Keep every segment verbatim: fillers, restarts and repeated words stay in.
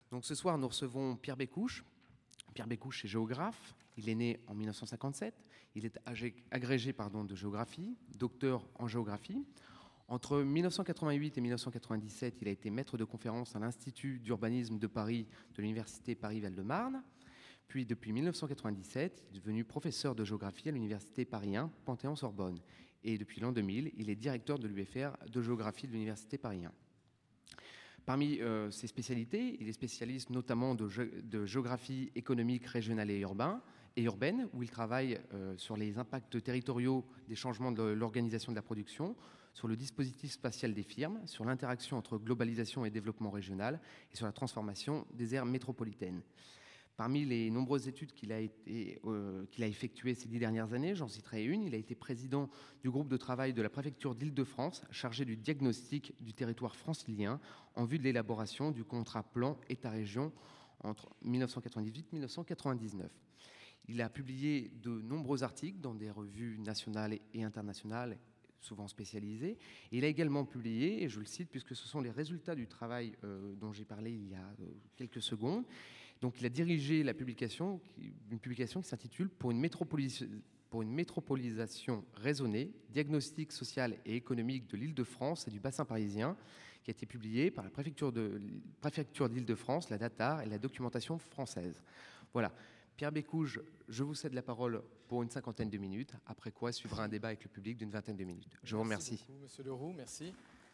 Donc ce soir, nous recevons Pierre Bécouche. Pierre Bécouche est géographe. Il est né en mille neuf cent cinquante-sept. Il est agrégé pardon, de géographie, docteur en géographie. Entre mille neuf cent quatre-vingt-huit et mille neuf cent quatre-vingt-dix-sept, il a été maître de conférence à l'Institut d'urbanisme de Paris de l'Université Paris-Val-de-Marne. Puis, depuis mille neuf cent quatre-vingt-dix-sept, il est devenu professeur de géographie à l'Université Paris un, Panthéon-Sorbonne. Et depuis l'an deux mille, il est directeur de l'U F R de géographie de l'Université Paris un. Parmi euh, ses spécialités, il est spécialiste notamment de, gé- de géographie économique régionale et, urbain, et urbaine, où il travaille euh, sur les impacts territoriaux des changements de l'organisation de la production, sur le dispositif spatial des firmes, sur l'interaction entre globalisation et développement régional, et sur la transformation des aires métropolitaines. Parmi les nombreuses études qu'il a, été, euh, qu'il a effectuées ces dix dernières années, j'en citerai une. Il a été président du groupe de travail de la préfecture d'Île-de-France, chargé du diagnostic du territoire francilien en vue de l'élaboration du contrat plan État-région entre mille neuf cent quatre-vingt-dix-huit et mille neuf cent quatre-vingt-dix-neuf. Il a publié de nombreux articles dans des revues nationales et internationales, souvent spécialisées. Et il a également publié, et je le cite puisque ce sont les résultats du travail euh, dont j'ai parlé il y a euh, quelques secondes. Donc, il a dirigé la publication, une publication qui s'intitule « Pour une métropolis, pour une métropolisation raisonnée, diagnostic social et économique de l'Île-de-France et du bassin parisien », qui a été publiée par la préfecture, de, préfecture d'Île-de-France, la DATAR et la documentation française. Voilà. Pierre Bécouche, je vous cède la parole pour une cinquantaine de minutes, après quoi suivra un débat avec le public d'une vingtaine de minutes. Je vous remercie. Merci beaucoup, Monsieur Leroux, merci.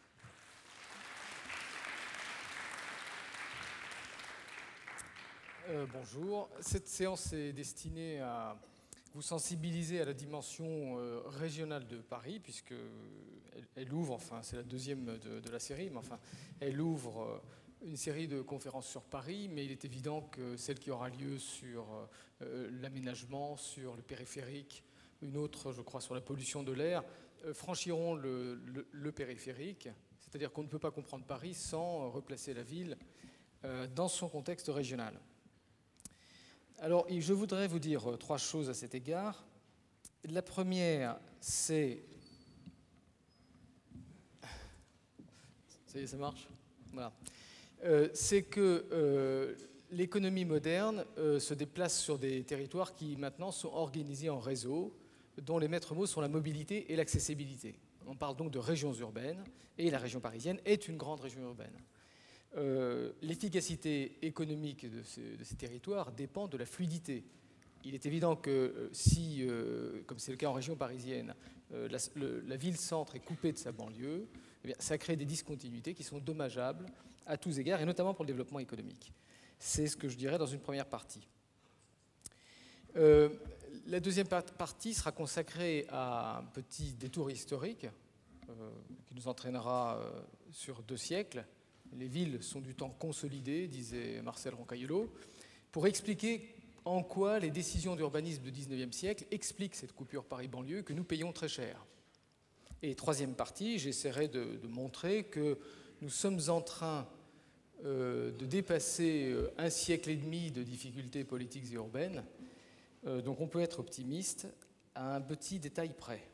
Euh, bonjour. Cette séance est destinée à vous sensibiliser à la dimension euh, régionale de Paris, puisque elle, elle ouvre, enfin c'est la deuxième de, de la série, mais enfin elle ouvre euh, une série de conférences sur Paris, mais il est évident que celle qui aura lieu sur euh, l'aménagement, sur le périphérique, une autre, je crois, sur la pollution de l'air, euh, franchiront le, le, le périphérique, c'est-à-dire qu'on ne peut pas comprendre Paris sans replacer la ville euh, dans son contexte régional. Alors, je voudrais vous dire trois choses à cet égard. La première, c'est... Ça y est, ça marche ? Voilà. Euh, c'est que euh, l'économie moderne euh, se déplace sur des territoires qui, maintenant, sont organisés en réseaux, dont les maîtres mots sont la mobilité et l'accessibilité. On parle donc de régions urbaines, et la région parisienne est une grande région urbaine. Euh, l'efficacité économique de ces, de ces territoires dépend de la fluidité. Il est évident que euh, si, euh, comme c'est le cas en région parisienne, euh, la, le, la ville-centre est coupée de sa banlieue, eh bien, ça crée des discontinuités qui sont dommageables à tous égards, et notamment pour le développement économique. C'est ce que je dirais dans une première partie. Euh, la deuxième partie sera consacrée à un petit détour historique euh, qui nous entraînera euh, sur deux siècles. Les villes sont du temps consolidé, disait Marcel Roncaillolo, pour expliquer en quoi les décisions d'urbanisme du dix-neuvième siècle expliquent cette coupure Paris-banlieue que nous payons très cher. Et troisième partie, j'essaierai de, de montrer que nous sommes en train euh, de dépasser un siècle et demi de difficultés politiques et urbaines. Euh, donc on peut être optimiste à un petit détail près.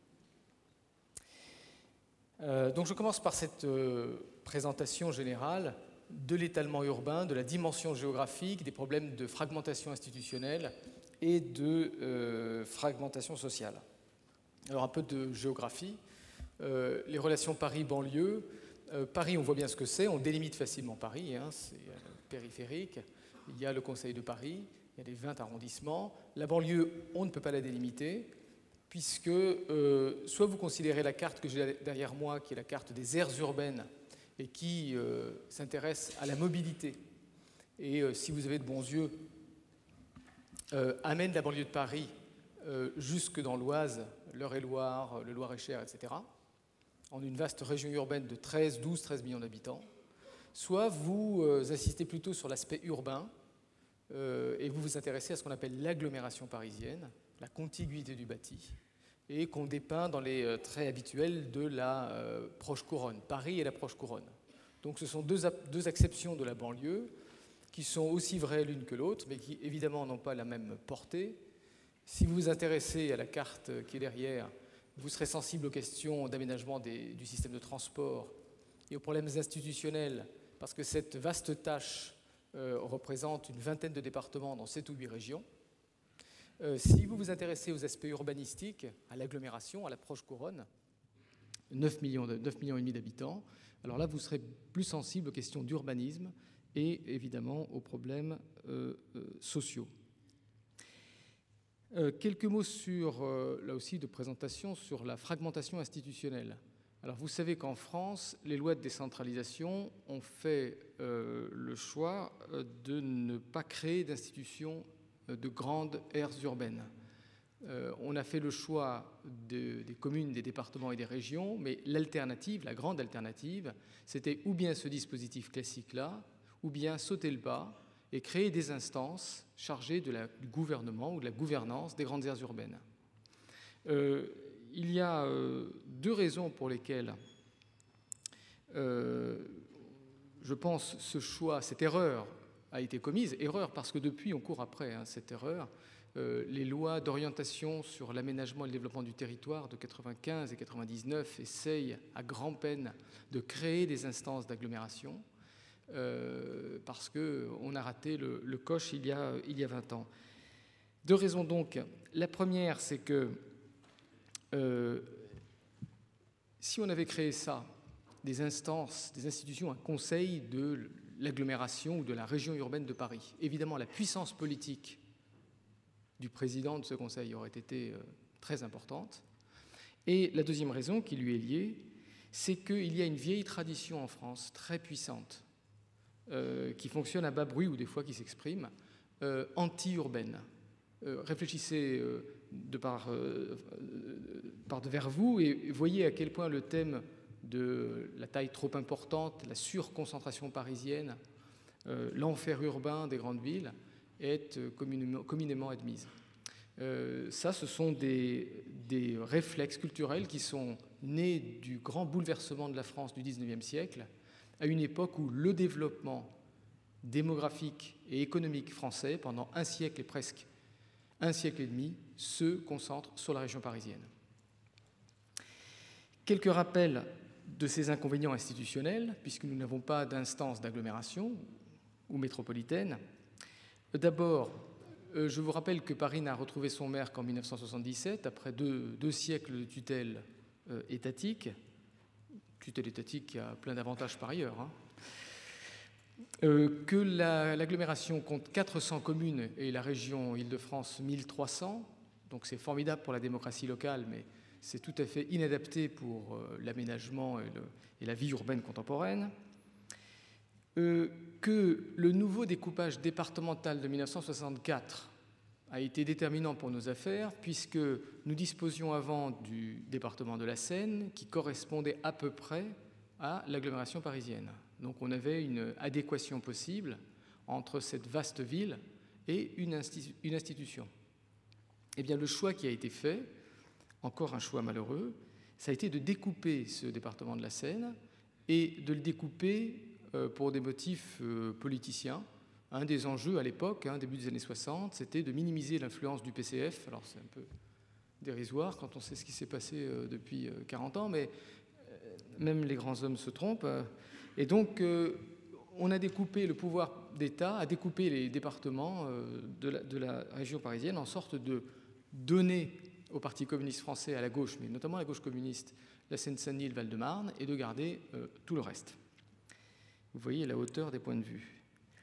Euh, donc je commence par cette euh, présentation générale de l'étalement urbain, de la dimension géographique, des problèmes de fragmentation institutionnelle et de euh, fragmentation sociale. Alors un peu de géographie. Euh, les relations Paris-banlieue. Euh, Paris, on voit bien ce que c'est, on délimite facilement Paris, hein, c'est euh, périphérique. Il y a le Conseil de Paris, il y a les vingt arrondissements. La banlieue, on ne peut pas la délimiter, puisque euh, soit vous considérez la carte que j'ai derrière moi, qui est la carte des aires urbaines, et qui euh, s'intéresse à la mobilité, et euh, si vous avez de bons yeux, euh, amène la banlieue de Paris euh, jusque dans l'Oise, l'Eure-et-Loire, le Loir-et-Cher, et cetera, en une vaste région urbaine de treize, douze, treize millions d'habitants, soit vous euh, assistez plutôt sur l'aspect urbain, euh, et vous vous intéressez à ce qu'on appelle l'agglomération parisienne, la contiguïté du bâti, et qu'on dépeint dans les traits habituels de la euh, proche couronne, Paris et la proche couronne. Donc ce sont deux, deux acceptions de la banlieue qui sont aussi vraies l'une que l'autre, mais qui évidemment n'ont pas la même portée. Si vous vous intéressez à la carte qui est derrière, vous serez sensible aux questions d'aménagement des, du système de transport et aux problèmes institutionnels, parce que cette vaste tâche euh, représente une vingtaine de départements dans sept ou huit régions. Euh, si vous vous intéressez aux aspects urbanistiques, à l'agglomération, à l'approche couronne, neuf millions, de, neuf millions et demi d'habitants, alors là, vous serez plus sensible aux questions d'urbanisme et évidemment aux problèmes euh, euh, sociaux. Euh, quelques mots sur, euh, là aussi de présentation, sur la fragmentation institutionnelle. Alors vous savez qu'en France, les lois de décentralisation ont fait euh, le choix de ne pas créer d'institutions de grandes aires urbaines. Euh, on a fait le choix de, des communes, des départements et des régions, mais l'alternative, la grande alternative, c'était ou bien ce dispositif classique-là, ou bien sauter le pas et créer des instances chargées de la, du gouvernement ou de la gouvernance des grandes aires urbaines. Euh, il y a euh, deux raisons pour lesquelles euh, je pense ce choix, cette erreur a été commise. Erreur parce que depuis, on court après hein, cette erreur. Euh, les lois d'orientation sur l'aménagement et le développement du territoire de quatre-vingt-quinze et quatre-vingt-dix-neuf essayent à grand-peine de créer des instances d'agglomération euh, parce qu'on a raté le, le coche il y a, il y a vingt ans. Deux raisons donc. La première, c'est que euh, si on avait créé ça, des instances, des institutions, un conseil de l'agglomération ou de la région urbaine de Paris, évidemment la puissance politique du président de ce conseil aurait été euh, très importante. Et la deuxième raison qui lui est liée, c'est qu'il y a une vieille tradition en France très puissante euh, qui fonctionne à bas bruit ou des fois qui s'exprime, euh, anti-urbaine. Euh, réfléchissez euh, de par, euh, par devers vous et voyez à quel point le thème de la taille trop importante, la surconcentration parisienne, euh, l'enfer urbain des grandes villes est communément, communément admise. Euh, ça, ce sont des, des réflexes culturels qui sont nés du grand bouleversement de la France du dix-neuvième siècle, à une époque où le développement démographique et économique français, pendant un siècle et presque un siècle et demi, se concentre sur la région parisienne. Quelques rappels de ces inconvénients institutionnels, puisque nous n'avons pas d'instance d'agglomération ou métropolitaine. D'abord, euh, je vous rappelle que Paris n'a retrouvé son maire qu'en mille neuf cent soixante-dix-sept, après deux, deux siècles de tutelle euh, étatique, tutelle étatique qui a plein d'avantages par ailleurs, hein. euh, que la, l'agglomération compte quatre cents communes et la région Île-de-France mille trois cents, donc c'est formidable pour la démocratie locale, mais c'est tout à fait inadapté pour euh, l'aménagement et, le, et la vie urbaine contemporaine. Euh, que le nouveau découpage départemental de mille neuf cent soixante-quatre a été déterminant pour nos affaires, puisque nous disposions avant du département de la Seine, qui correspondait à peu près à l'agglomération parisienne. Donc on avait une adéquation possible entre cette vaste ville et une, institu- une institution. Eh bien, le choix qui a été fait, encore un choix malheureux, ça a été de découper ce département de la Seine et de le découper euh, pour des motifs euh, politiciens. Un des enjeux à l'époque, hein, début des années soixante, c'était de minimiser l'influence du P C F. Alors c'est un peu dérisoire quand on sait ce qui s'est passé euh, depuis euh, quarante ans, mais euh, même les grands hommes se trompent. Euh, et donc, euh, on a découpé, le pouvoir d'État a découpé les départements euh, de, la, de la région parisienne en sorte de donner au Parti communiste français, à la gauche, mais notamment à la gauche communiste, la Seine-Saint-Denis et le Val-de-Marne, et de garder euh, tout le reste. Vous voyez la hauteur des points de vue.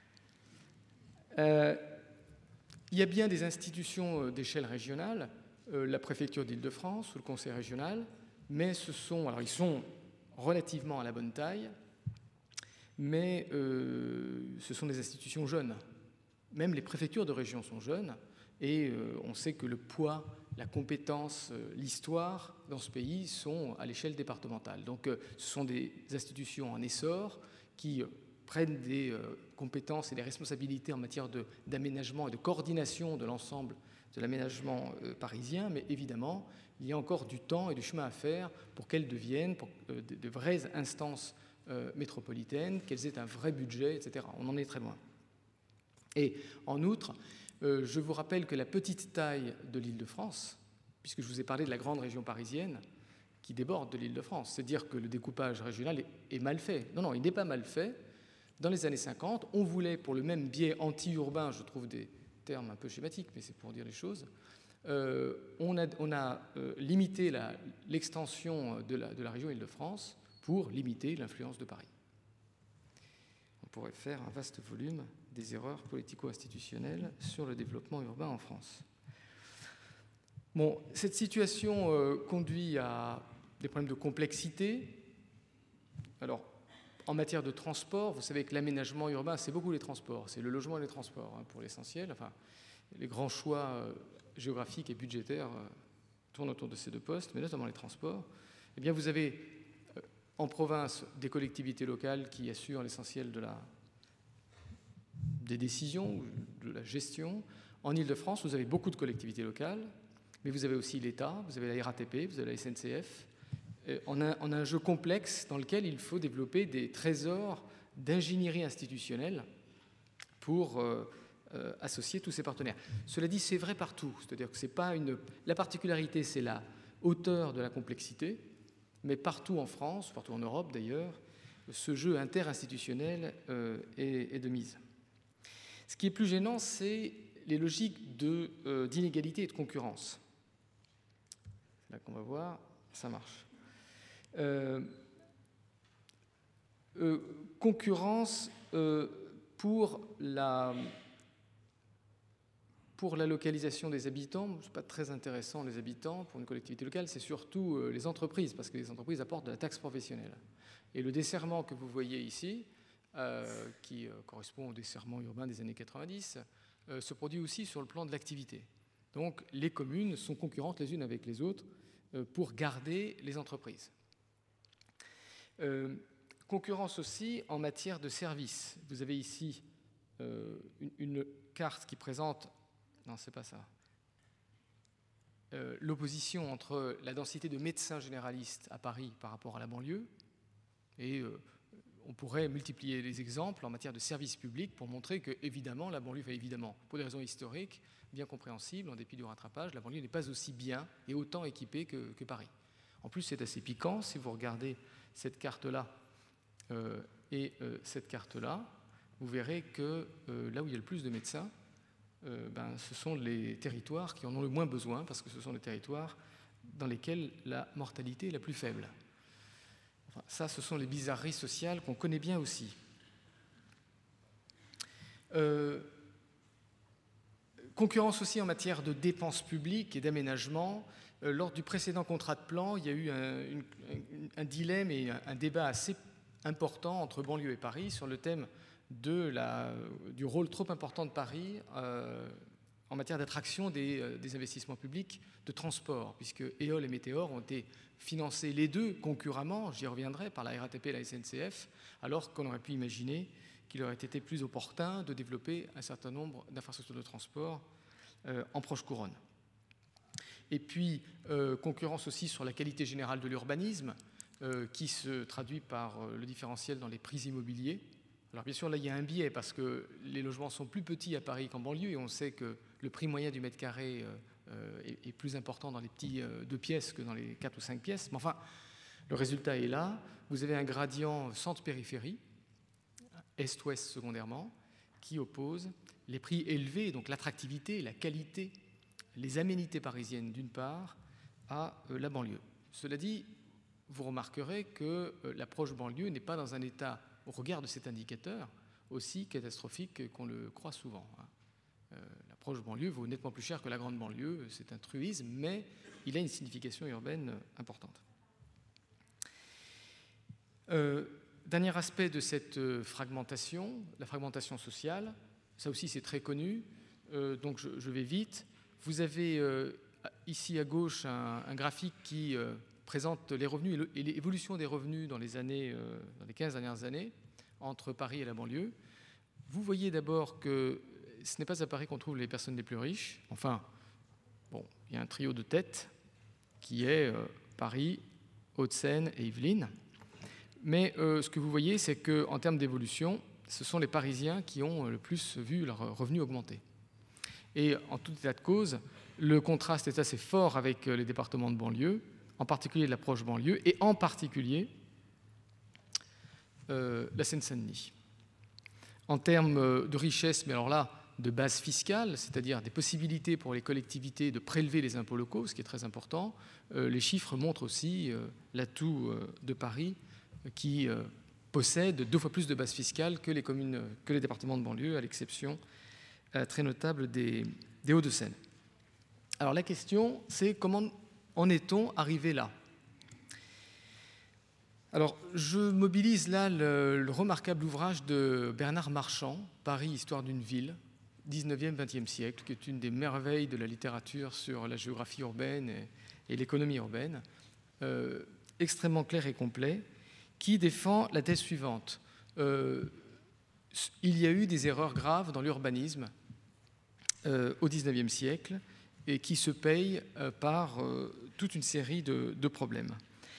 Euh, il y a bien des institutions euh, d'échelle régionale, euh, la préfecture d'Île-de-France ou le conseil régional, mais ce sont, alors ils sont relativement à la bonne taille, mais euh, ce sont des institutions jeunes. Même les préfectures de région sont jeunes, et euh, on sait que le poids, la compétence, euh, l'histoire dans ce pays sont à l'échelle départementale. Donc euh, ce sont des institutions en essor qui euh, prennent des euh, compétences et des responsabilités en matière de, d'aménagement et de coordination de l'ensemble de l'aménagement euh, parisien, mais évidemment, il y a encore du temps et du chemin à faire pour qu'elles deviennent pour, euh, de, de vraies instances euh, métropolitaines, qu'elles aient un vrai budget, et cetera. On en est très loin. Et en outre, euh, je vous rappelle que la petite taille de l'Île-de-France, puisque je vous ai parlé de la grande région parisienne, qui déborde de l'Île-de-France, c'est dire que le découpage régional est, est mal fait. Non, non, il n'est pas mal fait. Dans les années cinquante, on voulait, pour le même biais anti-urbain, je trouve des termes un peu schématiques, mais c'est pour dire les choses, euh, on a, on a euh, limité la, l'extension de la, de la région Île-de-France pour limiter l'influence de Paris. On pourrait faire un vaste volume des erreurs politico-institutionnelles sur le développement urbain en France. Bon, cette situation euh, conduit à des problèmes de complexité. Alors, en matière de transport, vous savez que l'aménagement urbain, c'est beaucoup les transports, c'est le logement et les transports hein, pour l'essentiel. Enfin, les grands choix euh, géographiques et budgétaires euh, tournent autour de ces deux postes, mais notamment les transports. Eh bien, vous avez euh, en province des collectivités locales qui assurent l'essentiel de la, des décisions, de la gestion. En Île-de-France, vous avez beaucoup de collectivités locales, mais vous avez aussi l'État, vous avez la R A T P, vous avez la S N C F. On a, on a un jeu complexe dans lequel il faut développer des trésors d'ingénierie institutionnelle pour euh, euh, associer tous ces partenaires. Cela dit, c'est vrai partout. C'est-à-dire que c'est pas une... La particularité, c'est la hauteur de la complexité, mais partout en France, partout en Europe d'ailleurs, ce jeu interinstitutionnel euh, est, est de mise. Ce qui est plus gênant, c'est les logiques de, euh, d'inégalité et de concurrence. C'est là qu'on va voir, ça marche. Euh, euh, concurrence euh, pour, la, pour la localisation des habitants, ce n'est pas très intéressant les habitants pour une collectivité locale, c'est surtout euh, les entreprises, parce que les entreprises apportent de la taxe professionnelle. Et le desserrement que vous voyez ici, euh, qui euh, correspond au desserrement urbain des années quatre-vingt-dix, euh, se produit aussi sur le plan de l'activité. Donc les communes sont concurrentes les unes avec les autres euh, pour garder les entreprises. Euh, concurrence aussi en matière de services. Vous avez ici euh, une, une carte qui présente, non c'est pas ça, euh, l'opposition entre la densité de médecins généralistes à Paris par rapport à la banlieue, et euh, on pourrait multiplier les exemples en matière de services publics pour montrer que, évidemment, la banlieue, enfin, évidemment, pour des raisons historiques, bien compréhensibles, en dépit du rattrapage, la banlieue n'est pas aussi bien et autant équipée que, que Paris. En plus, c'est assez piquant si vous regardez cette carte-là euh, et euh, cette carte-là, vous verrez que euh, là où il y a le plus de médecins, euh, ben, ce sont les territoires qui en ont le moins besoin, parce que ce sont les territoires dans lesquels la mortalité est la plus faible. Enfin, ça, ce sont les bizarreries sociales qu'on connaît bien aussi. Euh, concurrence aussi en matière de dépenses publiques et d'aménagement. Euh, lors du précédent contrat de plan, il y a eu un, une, un dilemme et un, un débat assez important entre banlieue et Paris sur le thème de la, du rôle trop important de Paris euh, en matière d'attraction des, euh, des investissements publics de transport, puisque Éole et Météor ont été financés les deux concurremment, j'y reviendrai, par la R A T P et la S N C F, alors qu'on aurait pu imaginer qu'il aurait été plus opportun de développer un certain nombre d'infrastructures de transport euh, en proche couronne. Et puis, euh, concurrence aussi sur la qualité générale de l'urbanisme, euh, qui se traduit par euh, le différentiel dans les prix immobiliers. Alors bien sûr, là, il y a un biais, parce que les logements sont plus petits à Paris qu'en banlieue, et on sait que le prix moyen du mètre carré euh, est, est plus important dans les petits euh, deux pièces que dans les quatre ou cinq pièces. Mais enfin, le résultat est là. Vous avez un gradient centre-périphérie, est-ouest secondairement, qui oppose les prix élevés, donc l'attractivité, la qualité, les aménités parisiennes d'une part, à euh, la banlieue. Cela dit, vous remarquerez que euh, l'approche banlieue n'est pas dans un état, au regard de cet indicateur, aussi catastrophique qu'on le croit souvent. Hein. Euh, l'approche banlieue vaut nettement plus cher que la grande banlieue, c'est un truisme, mais il a une signification urbaine importante. Euh, dernier aspect de cette fragmentation, la fragmentation sociale, ça aussi c'est très connu, euh, donc je, je vais vite. Vous avez euh, ici à gauche un, un graphique qui euh, présente les revenus et, le, et l'évolution des revenus dans les années, euh, dans les quinze dernières années entre Paris et la banlieue. Vous voyez d'abord que ce n'est pas à Paris qu'on trouve les personnes les plus riches. Enfin, bon, il y a un trio de tête qui est euh, Paris, Hauts-de-Seine et Yvelines. Mais euh, ce que vous voyez, c'est qu'en termes d'évolution, ce sont les Parisiens qui ont le plus vu leurs revenus augmenter. Et en tout état de cause, le contraste est assez fort avec les départements de banlieue, en particulier l'approche banlieue, et en particulier euh, la Seine-Saint-Denis. En termes de richesse, mais alors là, de base fiscale, c'est-à-dire des possibilités pour les collectivités de prélever les impôts locaux, ce qui est très important, euh, les chiffres montrent aussi euh, l'atout euh, de Paris euh, qui euh, possède deux fois plus de base fiscale que les communes, que les départements de banlieue, à l'exception euh, très notable des, des Hauts-de-Seine. Alors la question, c'est comment en est-on arrivé là ? Alors, je mobilise là le, le remarquable ouvrage de Bernard Marchand, Paris, histoire d'une ville, dix-neuvième vingtième siècle, qui est une des merveilles de la littérature sur la géographie urbaine et, et l'économie urbaine, euh, extrêmement clair et complet, qui défend la thèse suivante. Euh, il y a eu des erreurs graves dans l'urbanisme euh, au dix-neuvième siècle et qui se payent euh, par euh, toute une série de, de problèmes.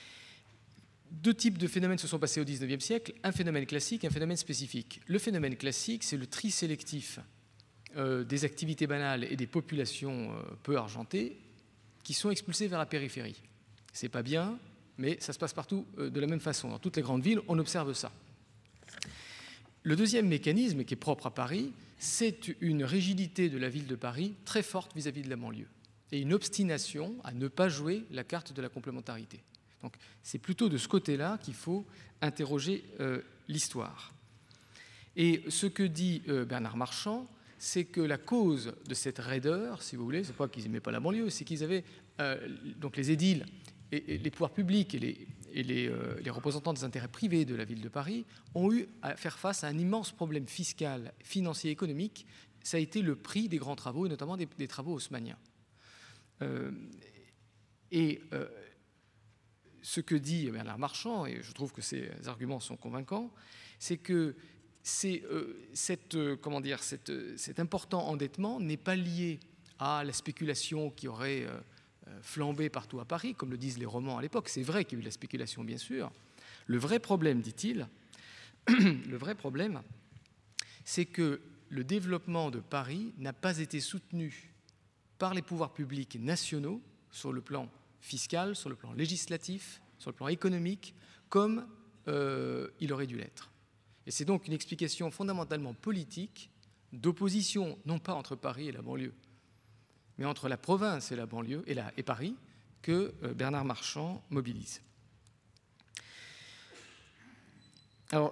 Deux types de phénomènes se sont passés au dix-neuvième siècle, un phénomène classique et un phénomène spécifique. Le phénomène classique, c'est le tri sélectif euh, des activités banales et des populations euh, peu argentées qui sont expulsées vers la périphérie. C'est pas bien, mais ça se passe partout euh, de la même façon. Dans toutes les grandes villes, on observe ça. Le deuxième mécanisme, qui est propre à Paris, c'est une rigidité de la ville de Paris très forte vis-à-vis de la banlieue et une obstination à ne pas jouer la carte de la complémentarité. Donc, c'est plutôt de ce côté-là qu'il faut interroger euh, l'histoire. Et ce que dit euh, Bernard Marchand, c'est que la cause de cette raideur, si vous voulez, c'est pas qu'ils n'aimaient pas la banlieue, c'est qu'ils avaient euh, donc les édiles et, et les pouvoirs publics et, les, et les, euh, les représentants des intérêts privés de la ville de Paris ont eu à faire face à un immense problème fiscal, financier, économique. Ça a été le prix des grands travaux, et notamment des, des travaux haussmanniens. Euh, et euh, ce que dit Bernard Marchand, et je trouve que ces arguments sont convaincants, c'est que c'est, euh, cette, euh, comment dire, cette, cet important endettement n'est pas lié à la spéculation qui aurait euh, flambé partout à Paris, comme le disent les romans à l'époque. C'est vrai qu'il y a eu de la spéculation, bien sûr. Le vrai problème, dit-il, le vrai problème, c'est que le développement de Paris n'a pas été soutenu par les pouvoirs publics nationaux sur le plan fiscal, sur le plan législatif, sur le plan économique, comme euh, il aurait dû l'être. Et c'est donc une explication fondamentalement politique d'opposition, non pas entre Paris et la banlieue, mais entre la province et la banlieue et, la, et Paris, que euh, Bernard Marchand mobilise. Alors,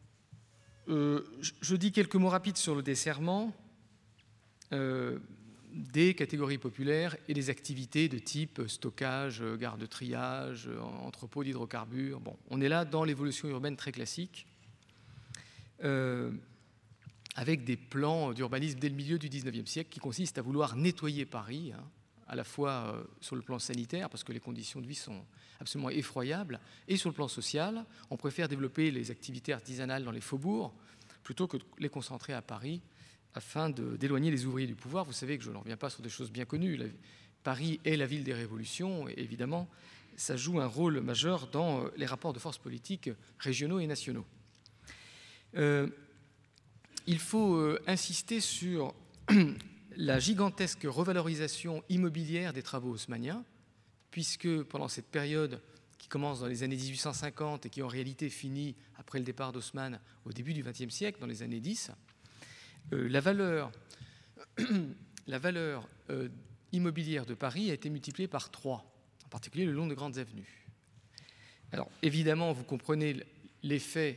euh, je dis quelques mots rapides sur le desserrement euh, des catégories populaires et des activités de type stockage, gare de triage, entrepôt d'hydrocarbures. Bon, on est là dans l'évolution urbaine très classique, euh, avec des plans d'urbanisme dès le milieu du dix-neuvième siècle qui consistent à vouloir nettoyer Paris, hein, à la fois euh, sur le plan sanitaire, parce que les conditions de vie sont absolument effroyables, et sur le plan social, on préfère développer les activités artisanales dans les faubourgs plutôt que de les concentrer à Paris, afin de, d'éloigner les ouvriers du pouvoir. Vous savez que je ne reviens pas sur des choses bien connues. La, Paris est la ville des révolutions, et évidemment, ça joue un rôle majeur dans les rapports de force politiques régionaux et nationaux. Euh, il faut euh, insister sur la gigantesque revalorisation immobilière des travaux haussmanniens, puisque pendant cette période qui commence dans les années dix-huit cent cinquante et qui en réalité finit après le départ d'Haussmann au début du vingtième siècle, dans les années dix, Euh, la valeur, la valeur euh, immobilière de Paris a été multipliée par trois, en particulier le long de grandes avenues. Alors, évidemment, vous comprenez l'effet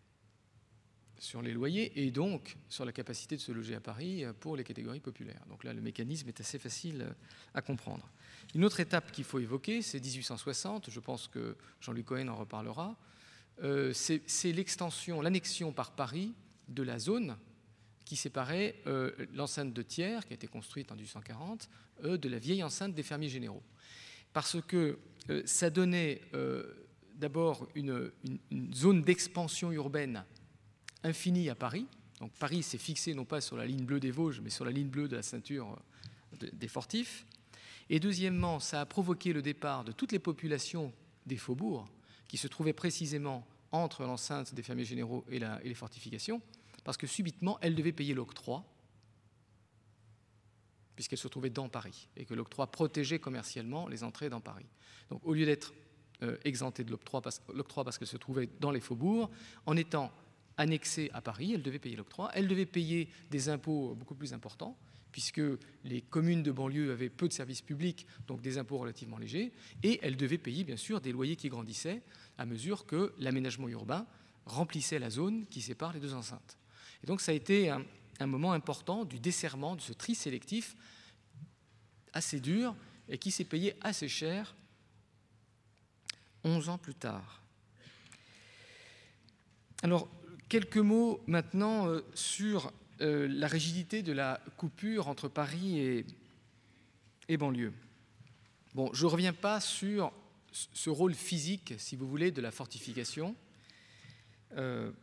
sur les loyers et donc sur la capacité de se loger à Paris pour les catégories populaires. Donc là, le mécanisme est assez facile à comprendre. Une autre étape qu'il faut évoquer, c'est dix-huit cent soixante, je pense que Jean-Luc Cohen en reparlera, euh, c'est, c'est l'extension, l'annexion par Paris de la zone qui séparait euh, l'enceinte de Thiers, qui a été construite en dix-huit cent quarante, euh, de la vieille enceinte des fermiers généraux. Parce que euh, ça donnait euh, d'abord une, une, une zone d'expansion urbaine infinie à Paris. Donc Paris s'est fixé non pas sur la ligne bleue des Vosges, mais sur la ligne bleue de la ceinture de, des fortifs. Et deuxièmement, ça a provoqué le départ de toutes les populations des faubourgs, qui se trouvaient précisément entre l'enceinte des fermiers généraux et, la, et les fortifications, parce que subitement, elle devait payer l'octroi, puisqu'elle se trouvait dans Paris, et que l'octroi protégeait commercialement les entrées dans Paris. Donc au lieu d'être euh, exemptée de l'octroi parce, l'octroi parce qu'elle se trouvait dans les faubourgs, en étant annexée à Paris, elle devait payer l'octroi, elle devait payer des impôts beaucoup plus importants, puisque les communes de banlieue avaient peu de services publics, donc des impôts relativement légers, et elle devait payer bien sûr des loyers qui grandissaient à mesure que l'aménagement urbain remplissait la zone qui sépare les deux enceintes. Et donc ça a été un, un moment important du desserrement, de ce tri sélectif assez dur et qui s'est payé assez cher onze ans plus tard. Alors, quelques mots maintenant euh, sur euh, la rigidité de la coupure entre Paris et, et banlieue. Bon, je ne reviens pas sur ce rôle physique, si vous voulez, de la fortification. Euh,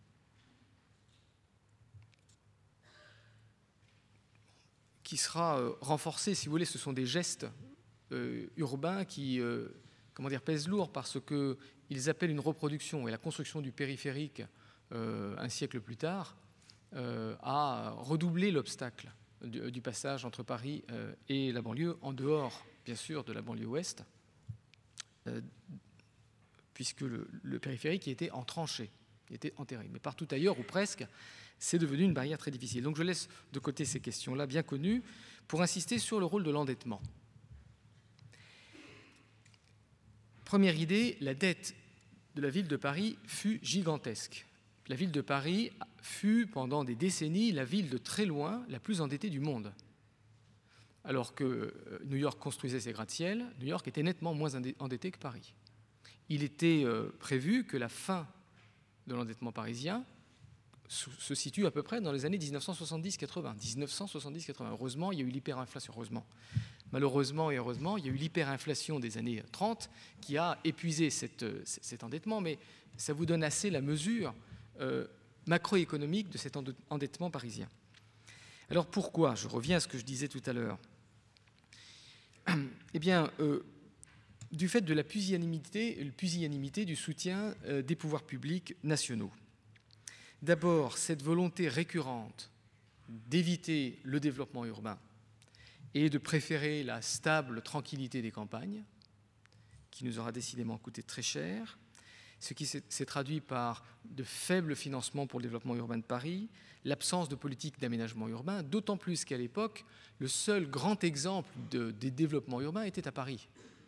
qui sera euh, renforcé, si vous voulez, ce sont des gestes euh, urbains qui euh, comment dire, pèsent lourd parce qu'ils appellent une reproduction et la construction du périphérique euh, un siècle plus tard euh, a redoublé l'obstacle du, du passage entre Paris euh, et la banlieue, en dehors, bien sûr, de la banlieue ouest, euh, puisque le, le périphérique était en tranchée, était enterré. Mais partout ailleurs, ou presque, c'est devenu une barrière très difficile. Donc je laisse de côté ces questions-là bien connues pour insister sur le rôle de l'endettement. Première idée, la dette de la ville de Paris fut gigantesque. La ville de Paris fut pendant des décennies la ville de très loin la plus endettée du monde. Alors que New York construisait ses gratte-ciel, New York était nettement moins endetté que Paris. Il était prévu que la fin de l'endettement parisien se situe à peu près dans les années dix-neuf cent soixante-dix quatre-vingt. dix-neuf cent soixante-dix quatre-vingt. Heureusement, il y a eu l'hyperinflation. Heureusement. Malheureusement et heureusement, il y a eu l'hyperinflation des années trente qui a épuisé cette, cet endettement, mais ça vous donne assez la mesure euh, macroéconomique de cet endettement parisien. Alors pourquoi ? Je reviens à ce que je disais tout à l'heure. Eh bien, euh, du fait de la pusillanimité, pusillanimité du soutien euh, des pouvoirs publics nationaux. D'abord, cette volonté récurrente d'éviter le développement urbain et de préférer la stable tranquillité des campagnes, qui nous aura décidément coûté très cher, ce qui s'est traduit par de faibles financements pour le développement urbain de Paris, l'absence de politique d'aménagement urbain, d'autant plus qu'à l'époque, le seul grand exemple de, des développements urbains était à Paris.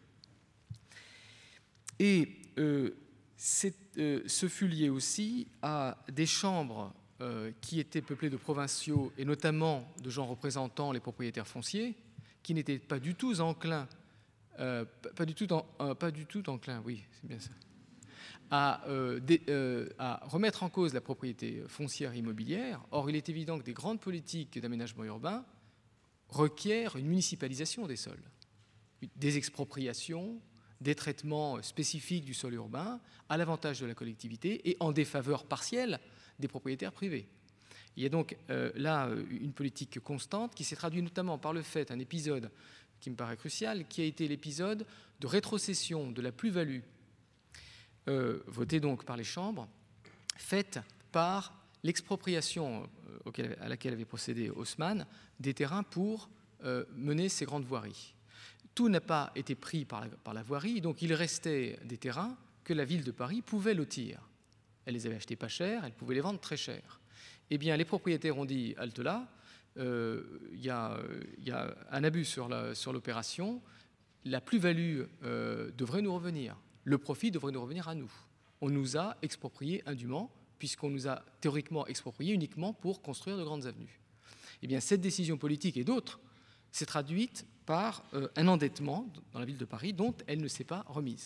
Et euh, euh, ce fut lié aussi à des chambres euh, qui étaient peuplées de provinciaux et notamment de gens représentant les propriétaires fonciers, qui n'étaient pas du tout enclins, euh, pas, du tout en, euh, pas du tout enclins, oui, c'est bien ça, à, euh, des, euh, à remettre en cause la propriété foncière immobilière. Or, il est évident que des grandes politiques d'aménagement urbain requièrent une municipalisation des sols, des expropriations, des traitements spécifiques du sol urbain à l'avantage de la collectivité et en défaveur partielle des propriétaires privés. Il y a donc euh, là une politique constante qui s'est traduite notamment par le fait, un épisode qui me paraît crucial, qui a été l'épisode de rétrocession de la plus-value euh, votée donc par les chambres, faite par l'expropriation euh, à laquelle avait procédé Haussmann des terrains pour euh, mener ces grandes voiries. Tout n'a pas été pris par la, par la voirie, donc il restait des terrains que la ville de Paris pouvait lotir. Elle les avait achetés pas cher, elle pouvait les vendre très cher. Eh bien, les propriétaires ont dit, halte là, euh, y a, y a un abus sur, la, sur l'opération, la plus-value euh, devrait nous revenir, le profit devrait nous revenir à nous. On nous a expropriés indûment, puisqu'on nous a théoriquement expropriés uniquement pour construire de grandes avenues. Eh bien, cette décision politique et d'autres s'est traduite par euh, un endettement dans la ville de Paris dont elle ne s'est pas remise.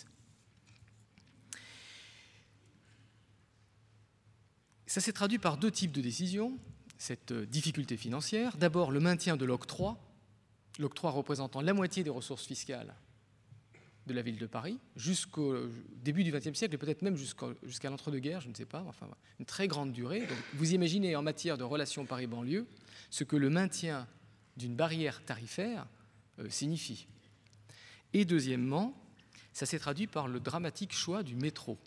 Ça s'est traduit par deux types de décisions, cette difficulté financière. D'abord, le maintien de l'octroi, l'octroi représentant la moitié des ressources fiscales de la ville de Paris, jusqu'au début du vingtième siècle, et peut-être même jusqu'à, jusqu'à l'entre-deux-guerres, je ne sais pas, enfin, une très grande durée. Donc, vous imaginez en matière de relations Paris-banlieue ce que le maintien d'une barrière tarifaire euh, signifie. Et deuxièmement, ça s'est traduit par le dramatique choix du métro.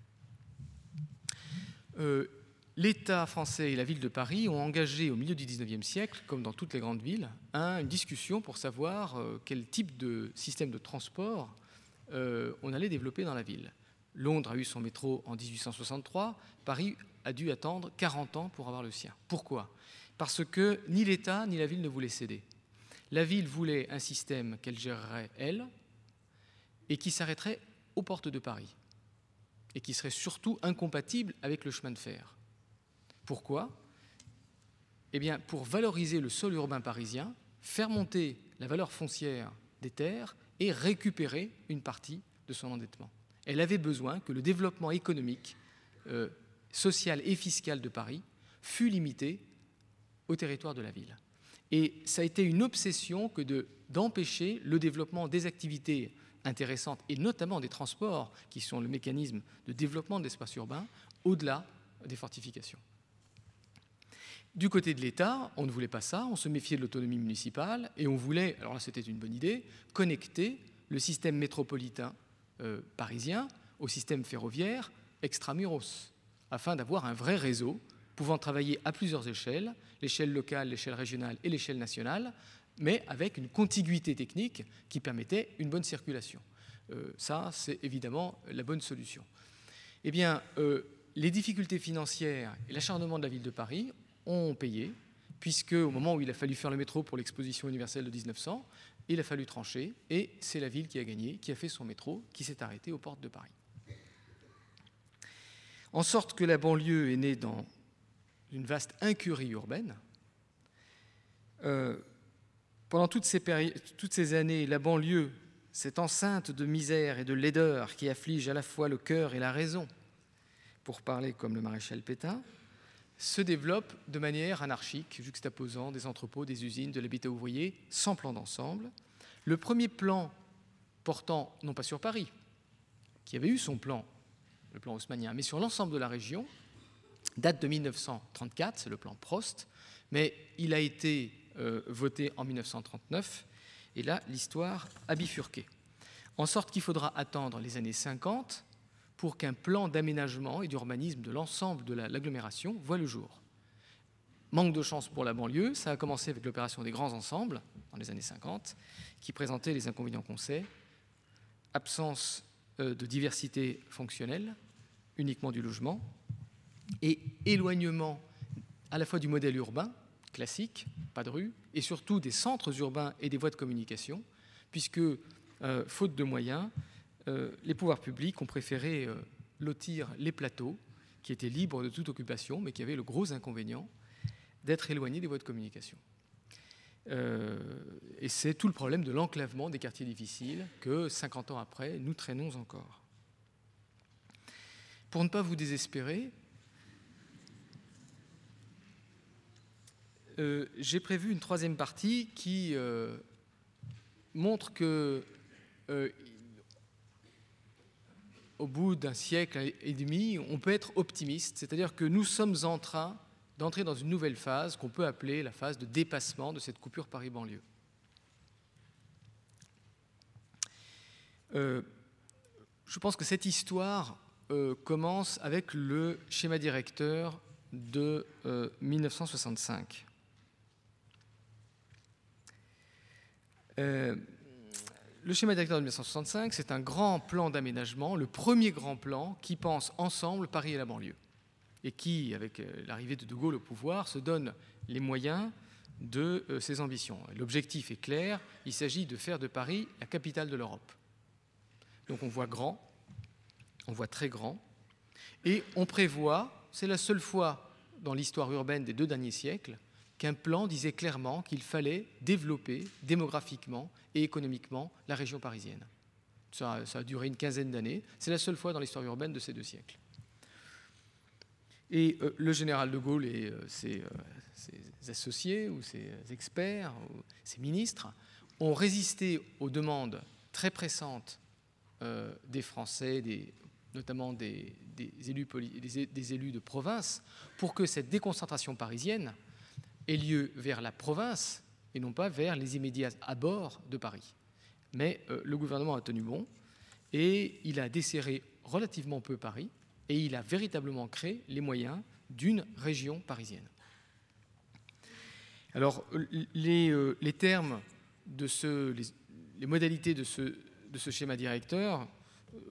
Euh, L'État français et la ville de Paris ont engagé au milieu du dix-neuvième siècle, comme dans toutes les grandes villes, un, une discussion pour savoir euh, quel type de système de transport euh, on allait développer dans la ville. Londres a eu son métro en dix-huit cent soixante-trois, Paris a dû attendre quarante ans pour avoir le sien. Pourquoi ? Parce que ni l'État ni la ville ne voulaient céder. La ville voulait un système qu'elle gérerait, elle, et qui s'arrêterait aux portes de Paris, et qui serait surtout incompatible avec le chemin de fer. Pourquoi ? Eh bien, pour valoriser le sol urbain parisien, faire monter la valeur foncière des terres et récupérer une partie de son endettement. Elle avait besoin que le développement économique, euh, social et fiscal de Paris fût limité au territoire de la ville. Et ça a été une obsession que de, d'empêcher le développement des activités intéressantes, et notamment des transports, qui sont le mécanisme de développement de l'espace urbain, au-delà des fortifications. Du côté de l'État, on ne voulait pas ça, on se méfiait de l'autonomie municipale, et on voulait, alors là c'était une bonne idée, connecter le système métropolitain euh, parisien au système ferroviaire extramuros, afin d'avoir un vrai réseau pouvant travailler à plusieurs échelles, l'échelle locale, l'échelle régionale et l'échelle nationale, mais avec une contiguïté technique qui permettait une bonne circulation. Euh, ça, c'est évidemment la bonne solution. Eh bien, euh, les difficultés financières et l'acharnement de la ville de Paris ont payé, puisque au moment où il a fallu faire le métro pour l'exposition universelle de mille neuf cents, il a fallu trancher, et c'est la ville qui a gagné, qui a fait son métro, qui s'est arrêté aux portes de Paris. En sorte que la banlieue est née dans une vaste incurie urbaine. Euh, pendant toutes ces, péri- toutes ces années, la banlieue, cette enceinte de misère et de laideur qui afflige à la fois le cœur et la raison, pour parler comme le maréchal Pétain, se développe de manière anarchique, juxtaposant des entrepôts, des usines, de l'habitat ouvrier, sans plan d'ensemble. Le premier plan portant, non pas sur Paris, qui avait eu son plan, le plan haussmannien, mais sur l'ensemble de la région, date de mille neuf cent trente-quatre, c'est le plan Prost, mais il a été euh, voté en mille neuf cent trente-neuf, et là, l'histoire a bifurqué. En sorte qu'il faudra attendre les années cinquante pour qu'un plan d'aménagement et d'urbanisme de l'ensemble de la, l'agglomération voit le jour. Manque de chance pour la banlieue, ça a commencé avec l'opération des grands ensembles, dans les années cinquante, qui présentait les inconvénients qu'on sait, absence euh, de diversité fonctionnelle, uniquement du logement, et éloignement à la fois du modèle urbain, classique, pas de rue, et surtout des centres urbains et des voies de communication, puisque, euh, faute de moyens, euh, les pouvoirs publics ont préféré euh, lotir les plateaux, qui étaient libres de toute occupation, mais qui avaient le gros inconvénient d'être éloignés des voies de communication. Euh, et c'est tout le problème de l'enclavement des quartiers difficiles que, cinquante ans après, nous traînons encore. Pour ne pas vous désespérer, Euh, j'ai prévu une troisième partie qui euh, montre que, euh, au bout d'un siècle et demi, on peut être optimiste, c'est-à-dire que nous sommes en train d'entrer dans une nouvelle phase qu'on peut appeler la phase de dépassement de cette coupure Paris-banlieue. Euh, je pense que cette histoire euh, commence avec le schéma directeur de euh, mille neuf cent soixante-cinq. Euh, le schéma directeur de mille neuf cent soixante-cinq, c'est un grand plan d'aménagement, le premier grand plan qui pense ensemble Paris et la banlieue, et qui, avec l'arrivée de De Gaulle au pouvoir, se donne les moyens de euh, ses ambitions. L'objectif est clair, il s'agit de faire de Paris la capitale de l'Europe. Donc on voit grand, on voit très grand, et on prévoit, c'est la seule fois dans l'histoire urbaine des deux derniers siècles, qu'un plan disait clairement qu'il fallait développer démographiquement et économiquement la région parisienne. Ça, ça a duré une quinzaine d'années. C'est la seule fois dans l'histoire urbaine de ces deux siècles. Et euh, le général de Gaulle et euh, ses, euh, ses associés ou ses experts, ou ses ministres, ont résisté aux demandes très pressantes euh, des Français, des, notamment des, des, élus poli- des, des élus de province, pour que cette déconcentration parisienne ait lieu vers la province et non pas vers les immédiats abords de Paris. Mais euh, le gouvernement a tenu bon et il a desserré relativement peu Paris et il a véritablement créé les moyens d'une région parisienne. Alors, les, euh, les termes de ce, les, les modalités de ce, de ce schéma directeur, euh,